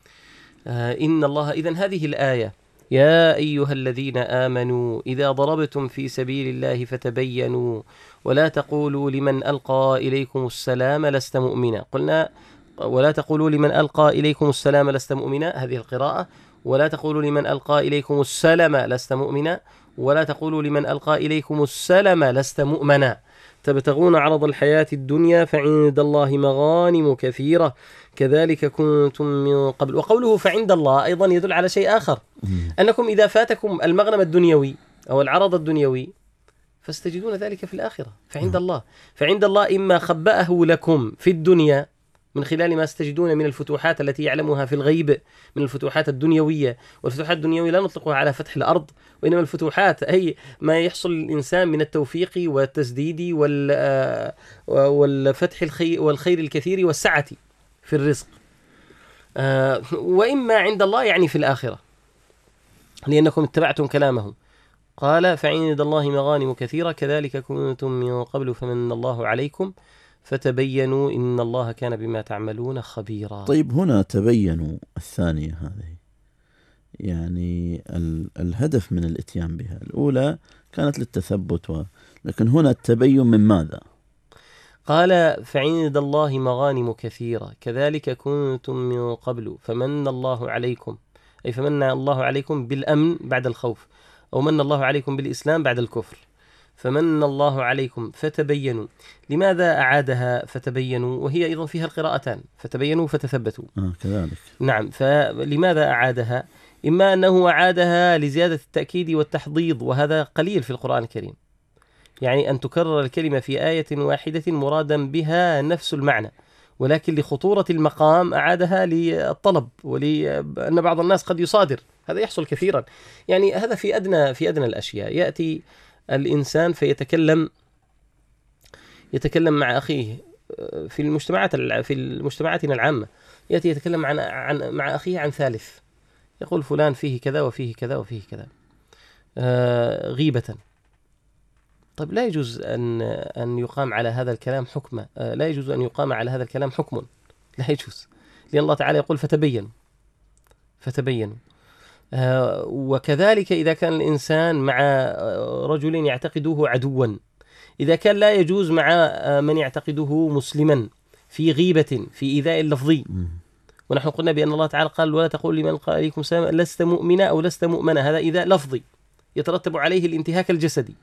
Speaker 4: إن الله إذن هذه الآية يا أيها الذين آمنوا إذا ضربتم في سبيل الله فتبينوا ولا تقولوا لمن ألقى إليكم السلام لست مؤمنا. قلنا ولا تقولوا لمن ألقى إليكم السلام لست مؤمنا، هذه القراءة. ولا تقولوا لمن ألقى إليكم السلام لست مؤمنا، ولا تقولوا لمن ألقى إليكم السلام لست مؤمنا. تبتغون عرض الحياة الدنيا فعند الله مغانم كثيرة كذلك كنتم من قبل. وقوله فعند الله أيضا يدل على شيء آخر، أنكم إذا فاتكم المغنم الدنيوي أو العرض الدنيوي فاستجدون ذلك في الآخرة. فعند الله فعند الله إما خبأه لكم في الدنيا من خلال ما استجدون من الفتوحات التي يعلمها في الغيب من الفتوحات الدنيوية. والفتوحات الدنيوية لا نطلقها على فتح الأرض، وإنما الفتوحات أي ما يحصل للإنسان من التوفيق والتسديد والفتح والخير الكثير والسعة في الرزق. وإما عند الله يعني في الآخرة. لأنكم اتبعتم كلامه. قال فعند الله مغانم كثيرة كذلك كنتم من قبل فمن الله عليكم فتبينوا إن الله كان بما تعملون خبيرا.
Speaker 3: طيب هنا تبينوا الثانية هذه، يعني ال الهدف من الاتيان بها الأولى كانت للتثبت و... لكن هنا التبين من ماذا؟
Speaker 4: قال فعند الله مغانم كثيرة كذلك كنتم من قبل فمن الله عليكم، أي فمن الله عليكم بالأمن بعد الخوف، أو من الله عليكم بالإسلام بعد الكفر. فمن الله عليكم فتبينوا. لماذا أعادها فتبينوا وهي أيضا فيها القراءتان فتبينوا فتثبتوا؟
Speaker 3: آه كذلك.
Speaker 4: نعم. فلماذا أعادها؟ إما أنه أعادها لزيادة التأكيد والتحضيض، وهذا قليل في القرآن الكريم، يعني أن تكرر الكلمة في آية واحدة مرادا بها نفس المعنى، ولكن لخطورة المقام أعادها للطلب ولأن بعض الناس قد يصادر. هذا يحصل كثيرا، يعني هذا في أدنى في أدنى الأشياء. يأتي الإنسان فيتكلم يتكلم مع أخيه في المجتمعات في المجتمعاتنا العامة، يأتي يتكلم عن عن مع أخيه عن ثالث، يقول فلان فيه كذا وفيه كذا وفيه كذا آه غيبة. طيب لا يجوز أن أن يقام على هذا الكلام حكمة، آه لا يجوز أن يقام على هذا الكلام حكم، لا يجوز، لأن الله تعالى يقول فتبينوا فتبينوا. آه وكذلك إذا كان الإنسان مع رجل يعتقده عدوا، إذا كان لا يجوز مع من يعتقده مسلما في غيبة في إيذاء اللفظي. ونحن قلنا بأن الله تعالى قال ولا تقول لمن قال عليكم السلام لست مؤمنا أو لست مؤمنا، هذا إيذاء لفظي يترتب عليه الانتهاك الجسدي.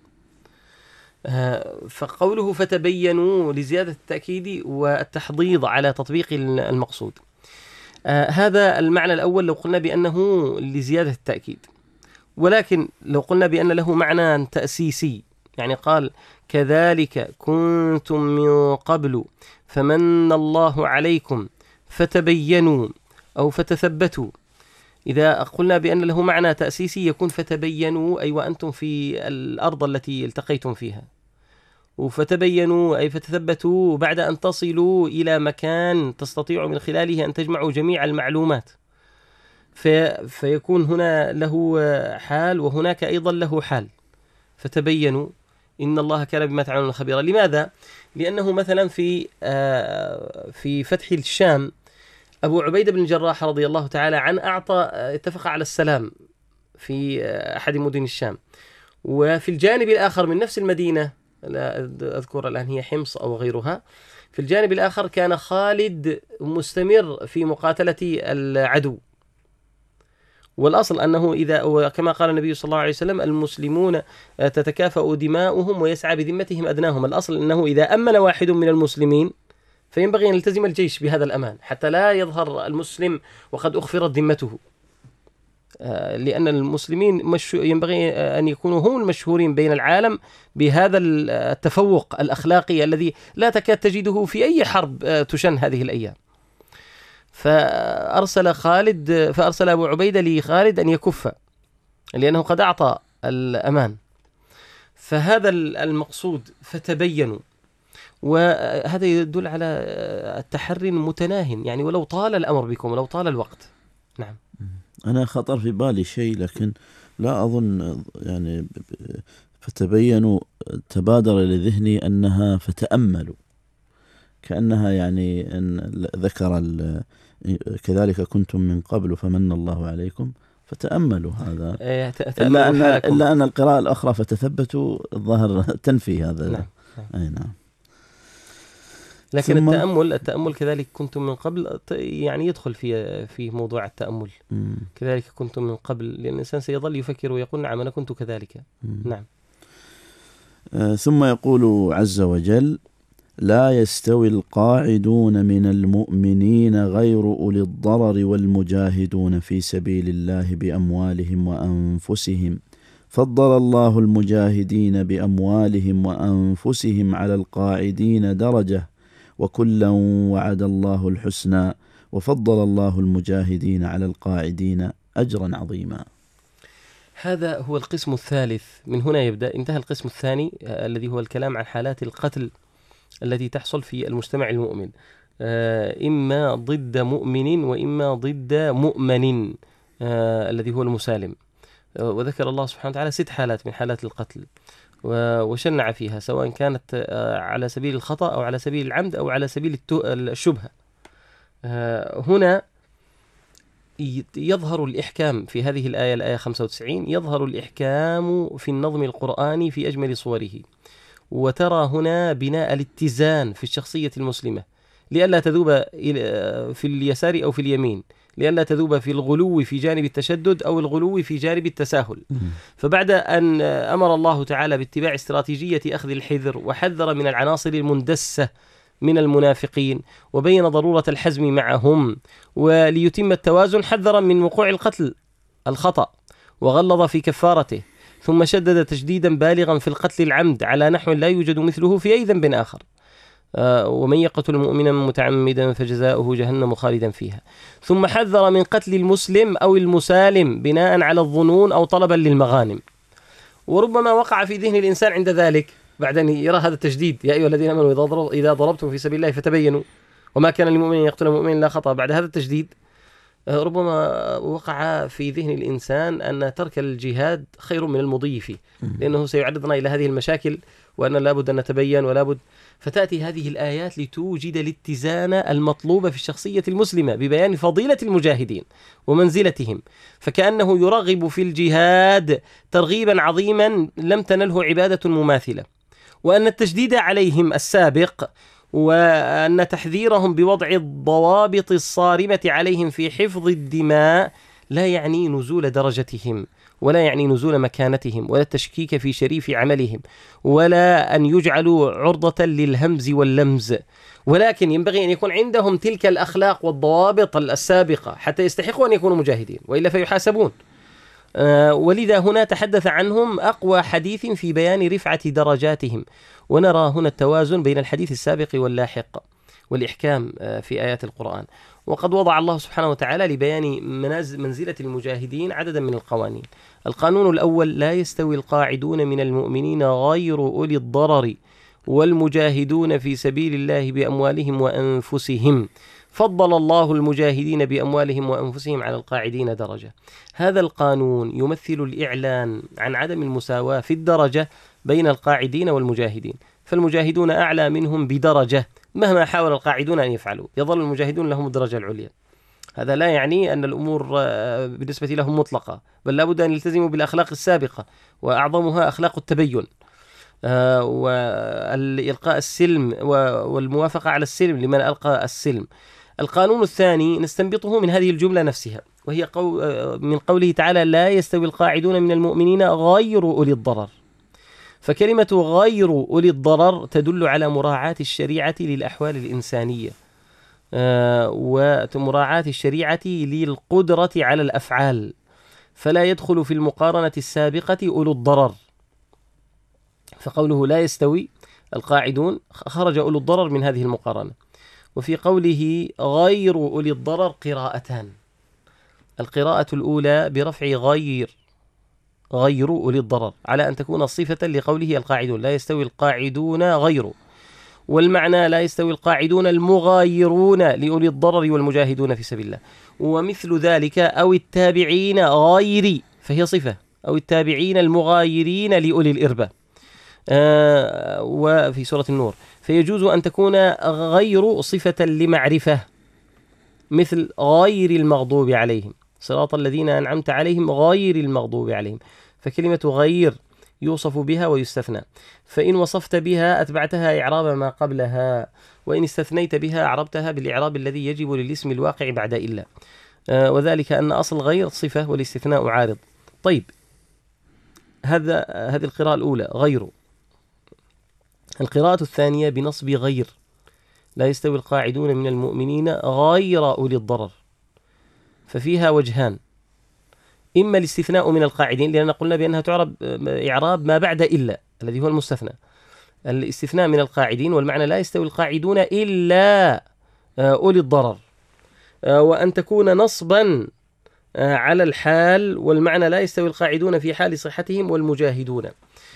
Speaker 4: آه فقوله فتبينوا لزيادة التأكيد والتحضيض على تطبيق المقصود. آه هذا المعنى الأول لو قلنا بأنه لزيادة التأكيد، ولكن لو قلنا بأن له معنى تأسيسي، يعني قال كذلك كنتم من قبل فمن الله عليكم فتبينوا أو فتثبتوا، إذا قلنا بأن له معنى تأسيسي يكون فتبينوا أي وأنتم في الأرض التي التقيتم فيها، وفتبينوا أي فتثبتوا بعد أن تصلوا إلى مكان تستطيعوا من خلاله أن تجمعوا جميع المعلومات، في فيكون هنا له حال وهناك أيضا له حال. فتبينوا إن الله كان بما تعملون خبيرا. لماذا؟ لأنه مثلا في في فتح الشام أبو عبيدة بن الجراح رضي الله تعالى عنه أعطى اتفق على السلام في أحد مدن الشام، وفي الجانب الآخر من نفس المدينة لا أذكر الآن هي حمص أو غيرها، في الجانب الآخر كان خالد مستمر في مقاتلة العدو. والأصل أنه إذا كما قال النبي صلى الله عليه وسلم المسلمون تتكافأ دماؤهم ويسعى بذمتهم أدناهم. الأصل أنه إذا أمن واحد من المسلمين فينبغي أن يلتزم الجيش بهذا الأمان حتى لا يظهر المسلم وقد أخفرت ذمته، لأن المسلمين ينبغي أن يكونوا هم المشهورين بين العالم بهذا التفوق الأخلاقي الذي لا تكاد تجده في أي حرب تشن هذه الأيام. فأرسل خالد فأرسل أبو عبيدة لخالد أن يكف لأنه قد أعطى الأمان. فهذا المقصود فتبينوا، وهذا يدل على التحري متناه، يعني ولو طال الأمر بكم ولو طال الوقت. نعم.
Speaker 3: أنا خطر في بالي شيء لكن لا أظن، يعني فتبينوا تبادر لذهني أنها فتأملوا، كأنها يعني أن ذكر كذلك كنتم من قبل فمن الله عليكم فتأملوا هذا. إلا أن, إلا أن القراءة الأخرى فتثبتوا الظاهر تنفي هذا.
Speaker 4: نعم.
Speaker 3: أي نعم.
Speaker 4: لكن التأمل التأمل كذلك كنتم من قبل يعني يدخل في في موضوع التأمل. مم. كذلك كنتم من قبل، لأن الإنسان سيظل يفكر ويقول نعم أنا كنت كذلك. مم. نعم.
Speaker 3: آه ثم يقول عز وجل لا يستوي القاعدون من المؤمنين غير أولي الضرر والمجاهدون في سبيل الله بأموالهم وأنفسهم فضل الله المجاهدين بأموالهم وأنفسهم على القاعدين درجة وكلا وعد الله الحسنى وفضل الله المجاهدين على القاعدين أجرا عظيما.
Speaker 4: هذا هو القسم الثالث، من هنا يبدأ. انتهى القسم الثاني الذي هو الكلام عن حالات القتل التي تحصل في المجتمع المؤمن، إما ضد مؤمن وإما ضد مؤمن الذي هو المسالم. وذكر الله سبحانه وتعالى ست حالات من حالات القتل وشنع فيها، سواء كانت على سبيل الخطأ أو على سبيل العمد أو على سبيل الشبهة. هنا يظهر الإحكام في هذه الآية، الآية خمسة وتسعين، يظهر الإحكام في النظم القرآني في أجمل صوره، وترى هنا بناء الاتزان في الشخصية المسلمة لئلا تذوب في اليسار أو في اليمين، لئلا تذوب في الغلو في جانب التشدد أو الغلو في جانب التساهل. فبعد أن أمر الله تعالى باتباع استراتيجية أخذ الحذر وحذر من العناصر المندسة من المنافقين وبين ضرورة الحزم معهم، وليتم التوازن حذر من وقوع القتل الخطأ وغلظ في كفارته، ثم شدد تشديدا بالغا في القتل العمد على نحو لا يوجد مثله في أي ذنب آخر. آه ومن يقتل مؤمنا متعمدا فجزاؤه جهنم خالدا فيها. ثم حذر من قتل المسلم أو المسالم بناء على الظنون أو طلبا للمغانم. وربما وقع في ذهن الإنسان عند ذلك بعد أن يرى هذا التشديد: يا أيها الذين آمنوا إذا ضربتم في سبيل الله فتبينوا وما كان للمؤمن يقتل مؤمنا لا خطأ. بعد هذا التشديد ربما وقع في ذهن الإنسان أن ترك الجهاد خير من المضي فيه، لأنه سيعرضنا إلى هذه المشاكل وأن لابد أن نتبين ولابد. فتأتي هذه الآيات لتوجد الاتزان المطلوب في الشخصية المسلمة ببيان فضيلة المجاهدين ومنزلتهم، فكأنه يرغب في الجهاد ترغيبا عظيما لم تنله عبادة مماثلة، وأن التشديد عليهم السابق وأن تحذيرهم بوضع الضوابط الصارمة عليهم في حفظ الدماء لا يعني نزول درجتهم ولا يعني نزول مكانتهم ولا التشكيك في شريف عملهم ولا أن يجعلوا عرضة للهمز واللمز، ولكن ينبغي أن يكون عندهم تلك الأخلاق والضوابط السابقة حتى يستحقوا أن يكونوا مجاهدين، وإلا فيحاسبون. آه ولذا هنا تحدث عنهم أقوى حديث في بيان رفعة درجاتهم. ونرى هنا التوازن بين الحديث السابق واللاحق والإحكام آه في آيات القرآن. وقد وضع الله سبحانه وتعالى لبيان منزلة المجاهدين عددا من القوانين. القانون الأول: لا يستوي القاعدون من المؤمنين غير أولي الضرر والمجاهدون في سبيل الله بأموالهم وأنفسهم، فضل الله المجاهدين بأموالهم وأنفسهم على القاعدين درجة. هذا القانون يمثل الإعلان عن عدم المساواة في الدرجة بين القاعدين والمجاهدين، فالمجاهدون أعلى منهم بدرجة مهما حاول القاعدون أن يفعلوا، يظل المجاهدون لهم الدرجة العليا. هذا لا يعني أن الأمور بالنسبة لهم مطلقة، بل لابد أن يلتزموا بالأخلاق السابقة، وأعظمها أخلاق التبين والإلقاء السلم والموافقة على السلم لمن ألقى السلم. القانون الثاني نستنبطه من هذه الجملة نفسها، وهي قو من قوله تعالى: لا يستوي القاعدون من المؤمنين غير أولي الضرر. فكلمة غير أولي الضرر تدل على مراعاة الشريعة للأحوال الإنسانية آه ومراعاة الشريعة للقدرة على الأفعال، فلا يدخل في المقارنة السابقة أولو الضرر. فقوله لا يستوي القاعدون خرج أولو الضرر من هذه المقارنة. وفي قوله غير أولي الضرر قراءتان: القراءة الأولى برفع غير غير أولي الضرر على أن تكون صفة لقوله القاعدون، لا يستوي القاعدون غير، والمعنى لا يستوي القاعدون المغايرون لأولي الضرر والمجاهدون في سبيل الله. ومثل ذلك أو التابعين غير، فهي صفة، أو التابعين المغايرين لأولي الإربة آه وفي سورة النور. فيجوز أن تكون غير صفة لمعرفة، مثل غير المغضوب عليهم، صراط الذين أنعمت عليهم غير المغضوب عليهم. فكلمة غير يوصف بها ويستثنى، فإن وصفت بها أتبعتها إعراب ما قبلها، وإن استثنيت بها أعربتها بالإعراب الذي يجب للاسم الواقع بعد إلا، آه وذلك أن أصل غير صفة والاستثناء عارض. طيب، هذا هذه القراءة الأولى غير. القراءة الثانية بنصب غير: لا يستوي القاعدون من المؤمنين غير أولي الضرر. ففيها وجهان: إما الاستثناء من القاعدين، لأننا قلنا بأنها تعرب إعراب ما بعد إلا الذي هو المستثنى، الاستثناء من القاعدين، والمعنى لا يستوي القاعدون إلا أولي الضرر، وأن تكون نصبا على الحال، والمعنى لا يستوي القاعدون في حال صحتهم والمجاهدون،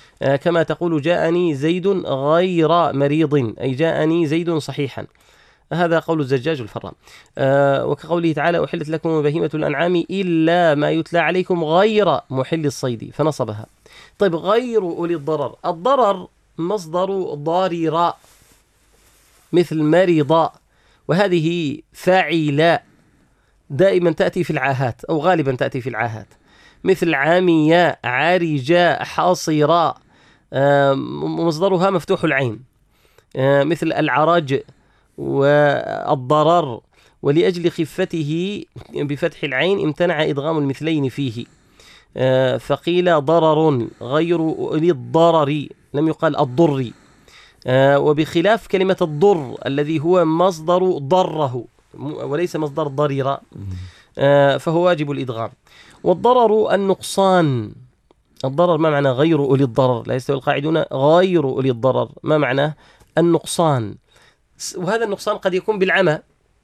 Speaker 4: كما تقول جاءني زيد غير مريض، أي جاءني زيد صحيحا. هذا قول الزجاج الفراء. آه وكقوله تعالى أحلت لكم بهيمة الأنعام إلا ما يتلى عليكم غير محل الصيد فنصبها. طيب غير أولي الضرر، الضرر مصدر ضارر مثل مرض، وهذه فاعلاء دائما تأتي في العاهات أو غالبا تأتي في العاهات، مثل عامياء عارجاء حاصراء، مصدرها مفتوح العين، مثل العرج والضرر، ولأجل خفته بفتح العين امتنع إدغام المثلين فيه، فقيل ضرر غير أولي الضرر، لم يقال الضر. وبخلاف كلمة الضر الذي هو مصدر ضره وليس مصدر ضرر، فهو واجب الإدغام. والضرر النقصان، الضرر ما معنى غير أولي الضرر؟ لا يستوي القاعدون غير أولي الضرر، ما معناه؟ النقصان، وهذا النقصان قد يكون بالعمى،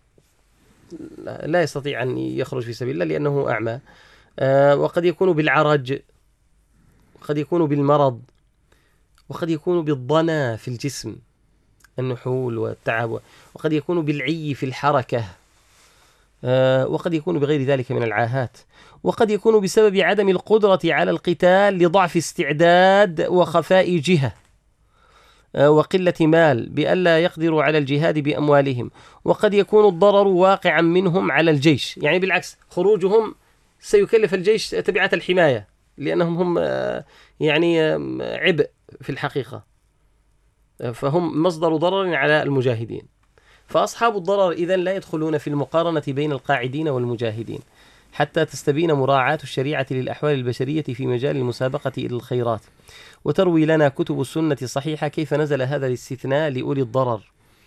Speaker 4: لا يستطيع أن يخرج في سبيل الله لأنه أعمى، وقد يكون بالعرج، وقد يكون بالمرض، وقد يكون بالضنا في الجسم النحول والتعب، وقد يكون بالعي في الحركة، وقد يكون بغير ذلك من العاهات، وقد يكون بسبب عدم القدرة على القتال لضعف استعداد وخفاء جهة وقلة مال بألا يقدروا على الجهاد بأموالهم، وقد يكون الضرر واقعا منهم على الجيش، يعني بالعكس خروجهم سيكلف الجيش تبعات الحماية لأنهم هم يعني عبء في الحقيقة، فهم مصدر ضرر على المجاهدين. فأصحاب الضرر إذن لا يدخلون في المقارنة بين القاعدين والمجاهدين حتى تستبين مراعاة الشريعة للأحوال البشرية في مجال المسابقة إلى الخيرات. وتروي لنا كتب السنة الصحيحة كيف نزل هذا الاستثناء لأولي الضرر،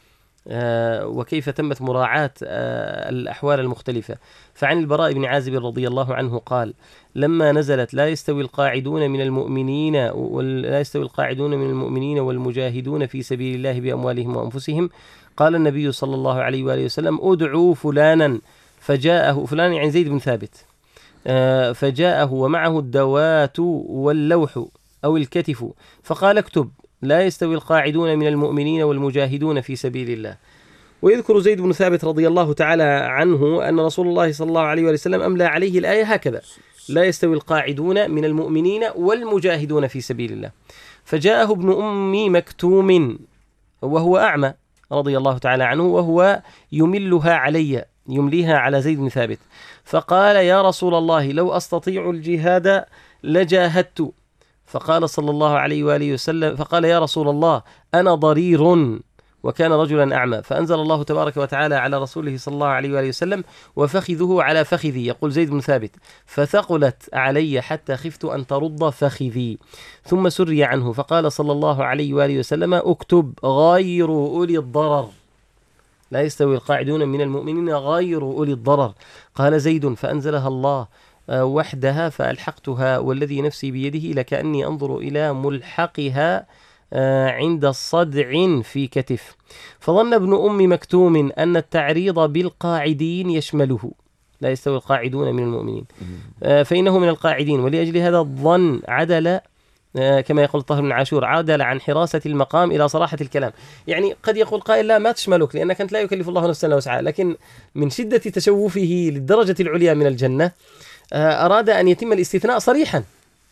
Speaker 4: آه وكيف تمت مراعاة آه الأحوال المختلفة. فعن البراء بن عازب رضي الله عنه قال: لما نزلت لا يستوي القاعدون من المؤمنين ولا يستوي القاعدون من المؤمنين والمجاهدون في سبيل الله بأموالهم وأنفسهم، قال النبي صلى الله عليه وآله وسلم: ادعوا فلانا فجاءه، فلان يعني زيد بن ثابت، آه فجاءه ومعه الدوات واللوح أو الكتف، فقال: اكتب لا يستوي القاعدون من المؤمنين والمجاهدون في سبيل الله. ويذكر زيد بن ثابت رضي الله تعالى عنه أن رسول الله صلى الله عليه وسلم أملى عليه الآية هكذا: لا يستوي القاعدون من المؤمنين والمجاهدون في سبيل الله. فجاءه ابن أم مكتوم وهو أعمى رضي الله تعالى عنه، وهو يملها علي، يمليها على زيد بن ثابت، فقال: يا رسول الله لو أستطيع الجهاد لجاهدت. فقال صلى الله عليه وآله وسلم فقال: يا رسول الله أنا ضرير، وكان رجلا أعمى، فأنزل الله تبارك وتعالى على رسوله صلى الله عليه وآله وسلم: وفخذه على فخذي، يقول زيد بن ثابت، فثقلت علي حتى خفت أن ترد فخذي، ثم سري عنه، فقال صلى الله عليه وآله وسلم: اكتب غير أولي الضرر، لا يستوي القاعدون من المؤمنين غير أولي الضرر. قال زيد: فأنزلها الله وحدها فألحقتها والذي نفسي بيده لكأني أنظر إلى ملحقها عند صدع في كتف. فظن ابن أم مكتوم أن التعريض بالقاعدين يشمله، لا يستوي القاعدون من المؤمنين، فإنه من القاعدين، ولأجل هذا الظن عدل كما يقول طاهر بن عاشور: عدل عن حراسة المقام إلى صراحة الكلام. يعني قد يقول قائل: لا ما تشملك لأنك أنت لا يكلف الله نفسا إلا وسعها، لكن من شدة تشوفه للدرجة العليا من الجنة أراد أن يتم الاستثناء صريحا،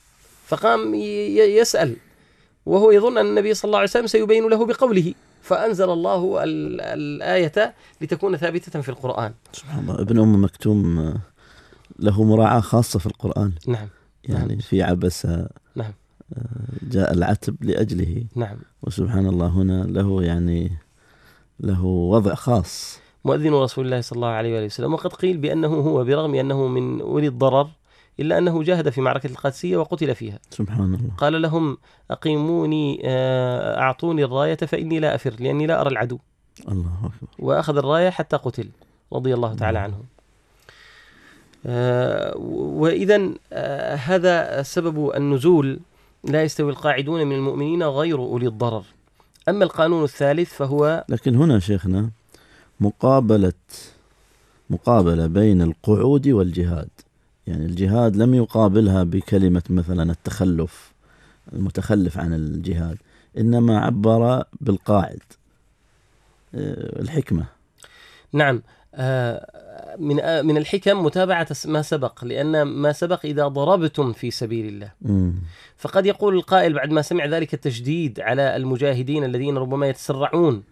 Speaker 4: فقام يسأل وهو يظن أن النبي صلى الله عليه وسلم سيبين له بقوله، فأنزل الله الآية لتكون ثابتة في القرآن. سبحان
Speaker 3: الله. ابن أم مكتوم له مراعاة خاصة في القرآن.
Speaker 4: نعم.
Speaker 3: يعني
Speaker 4: نعم.
Speaker 3: في عبسة
Speaker 4: نعم.
Speaker 3: جاء العتب لأجله.
Speaker 4: نعم.
Speaker 3: وسبحان الله هنا له يعني له وضع خاص.
Speaker 4: مؤذن رسول الله صلى الله عليه وآله وسلم، وقد قيل بأنه هو برغم أنه من أولي الضرر إلا أنه جاهد في معركة القادسية وقتل فيها.
Speaker 3: سبحان الله.
Speaker 4: قال لهم: أقيموني أعطوني الراية فإني لا أفر لأني لا أرى العدو.
Speaker 3: الله أكبر.
Speaker 4: وأخذ الراية حتى قتل رضي الله تعالى عنه. وإذن هذا سبب النزول: لا يستوي القاعدون من المؤمنين غير أولي الضرر. أما القانون الثالث فهو،
Speaker 3: لكن هنا شيخنا مقابلة مقابلة بين القعود والجهاد، يعني الجهاد لم يقابلها بكلمة مثلا التخلف، المتخلف عن الجهاد، إنما عبر بالقاعد. الحكمة
Speaker 4: نعم. من من الحكم متابعة ما سبق، لأن ما سبق إذا ضربتم في سبيل الله.
Speaker 3: مم.
Speaker 4: فقد يقول القائل بعد ما سمع ذلك التشديد على المجاهدين الذين ربما يتسرعون،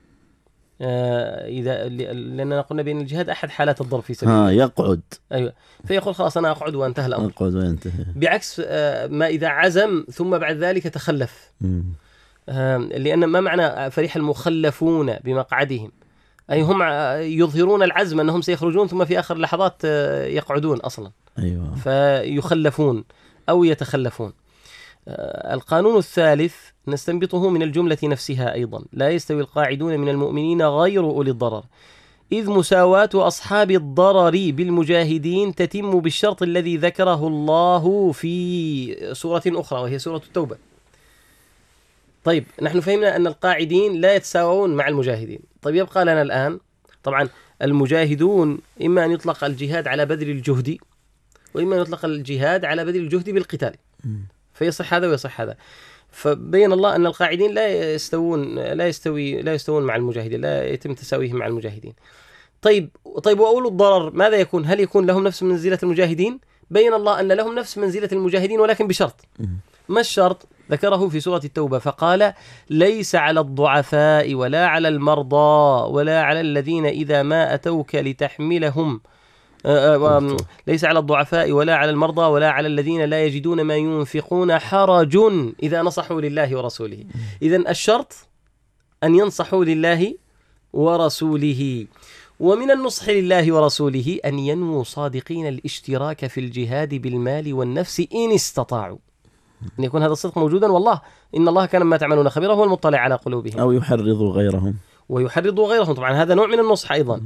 Speaker 4: إذا لأننا قلنا بأن الجهاد أحد حالات الضرب في سبيل الله.
Speaker 3: يقعد.
Speaker 4: أيوة. فيقول خلاص أنا أقعد وانتهى الأمر.
Speaker 3: أقعد وانتهى.
Speaker 4: بعكس ما إذا عزم ثم بعد ذلك تخلف.
Speaker 3: مم.
Speaker 4: لأن ما معنى فرح المخلفون بمقعدهم؟ أي هم يظهرون العزم أنهم سيخرجون ثم في آخر اللحظات يقعدون أصلا.
Speaker 3: أيوة.
Speaker 4: فيخلفون أو يتخلفون. القانون الثالث نستنبطه من الجملة نفسها أيضا: لا يستوي القاعدون من المؤمنين غير أولي الضرر، إذ مساواة أصحاب الضرر بالمجاهدين تتم بالشرط الذي ذكره الله في سورة أخرى وهي سورة التوبة. طيب نحن فهمنا أن القاعدين لا يتساوون مع المجاهدين. طيب يبقى لنا الآن طبعا المجاهدون إما أن يطلق الجهاد على بذل الجهد، وإما أن يطلق الجهاد على بذل الجهد بالقتال، فيصح هذا ويصح هذا. فبين الله أن القاعدين لا يستوون لا يستوي لا يستوون مع المجاهدين، لا يتم تساويهم مع المجاهدين. طيب طيب وأولو الضرر ماذا يكون؟ هل يكون لهم نفس منزلة المجاهدين؟ بين الله أن لهم نفس منزلة المجاهدين، ولكن بشرط. ما الشرط؟ ذكره في سورة التوبة فقال: ليس على الضعفاء ولا على المرضى ولا على الذين إذا ما أتوك لتحملهم ليس على الضعفاء ولا على المرضى ولا على الذين لا يجدون ما ينفقون حرج إذا نصحوا لله ورسوله. إذن الشرط أن ينصحوا لله ورسوله. ومن النصح لله ورسوله أن ينووا صادقين الاشتراك في الجهاد بالمال والنفس إن استطاعوا، أن يكون هذا الصدق موجودا. والله إن الله كان ما تعملون خبيرا، هو المطلع على قلوبهم.
Speaker 3: أو يحرضوا غيرهم
Speaker 4: ويحرضوا غيرهم، طبعا هذا نوع من النصح أيضا.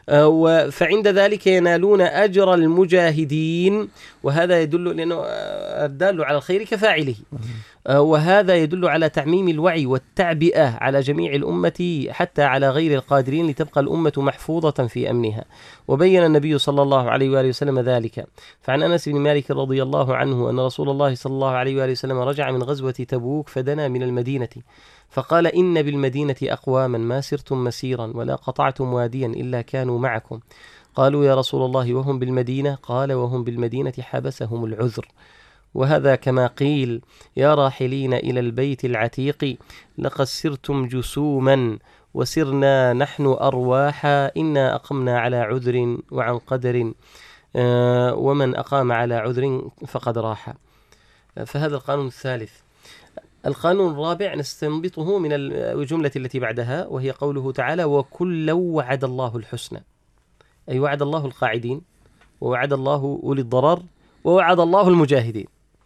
Speaker 4: آه فعند ذلك ينالون أجر المجاهدين، وهذا يدل لأنه الدال على الخير كفاعله. آه وهذا يدل على تعميم الوعي والتعبئة على جميع الأمة حتى على غير القادرين، لتبقى الأمة محفوظة في أمنها. وبين النبي صلى الله عليه وآله وسلم ذلك. فعن أنس بن مالك رضي الله عنه أن رسول الله صلى الله عليه وآله وسلم رجع من غزوة تبوك فدنا من المدينة فقال: إن بالمدينة أقواما ما سرتم مسيرا ولا قطعتم واديا إلا كانوا معكم. قالوا: يا رسول الله وهم بالمدينة؟ قال: وهم بالمدينة حبسهم العذر. وهذا كما قيل: يا راحلين إلى البيت العتيق لقد سرتم جسوما وسرنا نحن أرواحا، إنا أقمنا على عذر وعن قدر، آه ومن أقام على عذر فقد راح. فهذا القانون الثالث. القانون الرابع نستنبطه من الجملة التي بعدها، وهي قوله تعالى: وكلا وعد الله الحسنى، أي وعد الله القاعدين، ووعد الله أولي الضرر، ووعد الله المجاهدين.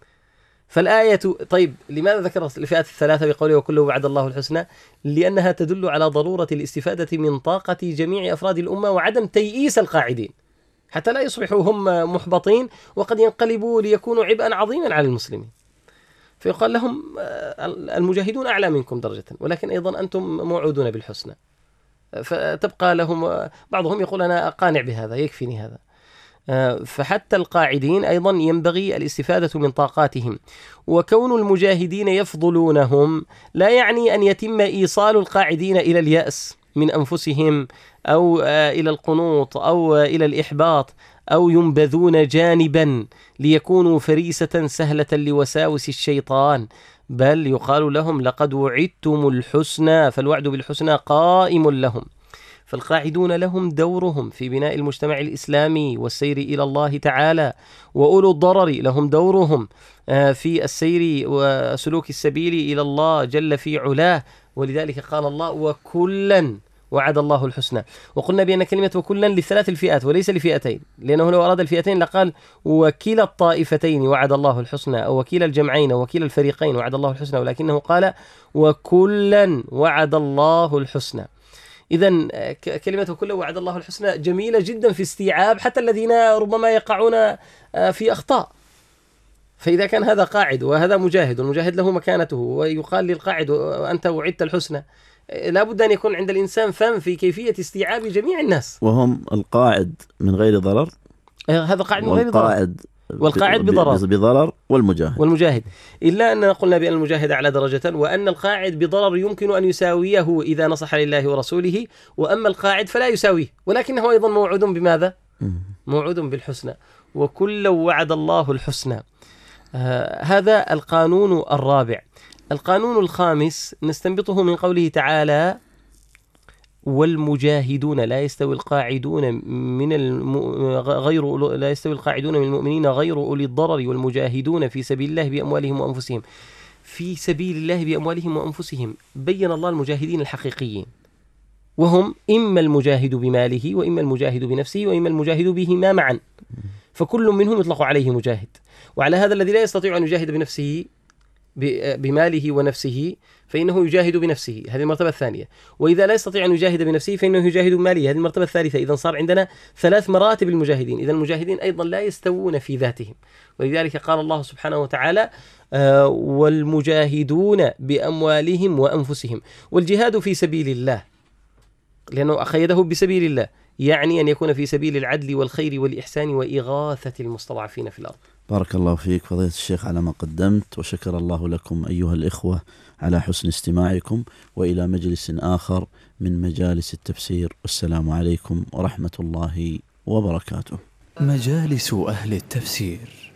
Speaker 4: فالآية طيب لماذا ذكر الفئات الثلاثة بقوله وكلا وعد الله الحسنى؟ لأنها تدل على ضرورة الاستفادة من طاقة جميع أفراد الأمة وعدم تيئيس القاعدين حتى لا يصبحوا هم محبطين وقد ينقلبوا ليكونوا عبئا عظيما على المسلمين. فيقال لهم المجاهدون أعلى منكم درجة، ولكن أيضا أنتم موعودون بالحسنى. فتبقى لهم بعضهم يقول أنا قانع بهذا يكفيني هذا. فحتى القاعدين أيضا ينبغي الاستفادة من طاقاتهم. وكون المجاهدين يفضلونهم لا يعني أن يتم إيصال القاعدين إلى اليأس من أنفسهم أو إلى القنوط أو إلى الإحباط، أو ينبذون جانبا ليكونوا فريسة سهلة لوساوس الشيطان، بل يقال لهم لقد وعدتم الحسنى، فالوعد بالحسنى قائم لهم. فالقاعدون لهم دورهم في بناء المجتمع الإسلامي والسير إلى الله تعالى، وأولو الضرر لهم دورهم في السير وسلوك السبيل إلى الله جل في علاه. ولذلك قال الله وكلا وعد الله الحسنى. وقلنا بأن كلمة وكلا لثلاث الفئات وليس لفئتين، لأنه لو أراد الفئتين لقال وكلا الطائفتين وعد الله الحسنى، أو وكلا الجمعين أو وكلا الفريقين وعد الله الحسنى، ولكنه قال وكلا وعد الله الحسنى. إذن كلمة كلا وعد الله الحسنى جميلة جدا في استيعاب حتى الذين ربما يقعون في أخطاء. فإذا كان هذا قاعد وهذا مجاهد، والمجاهد له مكانته، ويقال للقاعد أنت وعدت الحسنى، لا بد أن يكون عند الإنسان فهم في كيفية استيعاب جميع الناس.
Speaker 3: وهم القاعد من غير ضرر،
Speaker 4: هذا قاعد من غير ضرر،
Speaker 3: والقاعد
Speaker 4: والقاعد بضرر
Speaker 3: بضرر والمجاهد
Speaker 4: والمجاهد إلا أننا قلنا بأن المجاهد أعلى درجة، وأن القاعد بضرر يمكن أن يساويه إذا نصح لله ورسوله، وأما القاعد فلا يساويه، ولكنه أيضا موعود بماذا؟ موعود بالحسنى، وكل وعد الله الحسنى. آه هذا القانون الرابع. القانون الخامس نستنبطه من قوله تعالى: والمجاهدون لا يستوي القاعدون من الم... غير لا يستوي القاعدون من المؤمنين غير أولي الضرر والمجاهدون في سبيل الله بأموالهم وأنفسهم. في سبيل الله بأموالهم وأنفسهم، بين الله المجاهدين الحقيقيين، وهم إما المجاهد بماله وإما المجاهد بنفسه وإما المجاهد بهما معا، فكل منهم يطلق عليه مجاهد. وعلى هذا الذي لا يستطيع أن يجاهد بنفسه بماله ونفسه فإنه يجاهد بنفسه، هذه المرتبة الثانية. وإذا لا يستطيع أن يجاهد بنفسه فإنه يجاهد بماله، هذه المرتبة الثالثة. إذا صار عندنا ثلاث مراتب المجاهدين. إذا المجاهدين أيضا لا يستوون في ذاتهم، ولذلك قال الله سبحانه وتعالى: آه والمجاهدون بأموالهم وأنفسهم. والجهاد في سبيل الله، لأنه أخيده بسبيل الله، يعني أن يكون في سبيل العدل والخير والإحسان وإغاثة المستضعفين في الأرض.
Speaker 3: بارك الله فيك فضيلة الشيخ على ما قدمت، وشكر الله لكم أيها الإخوة على حسن استماعكم، وإلى مجلس آخر من مجالس التفسير، والسلام عليكم ورحمة الله وبركاته.
Speaker 1: مجالس أهل التفسير.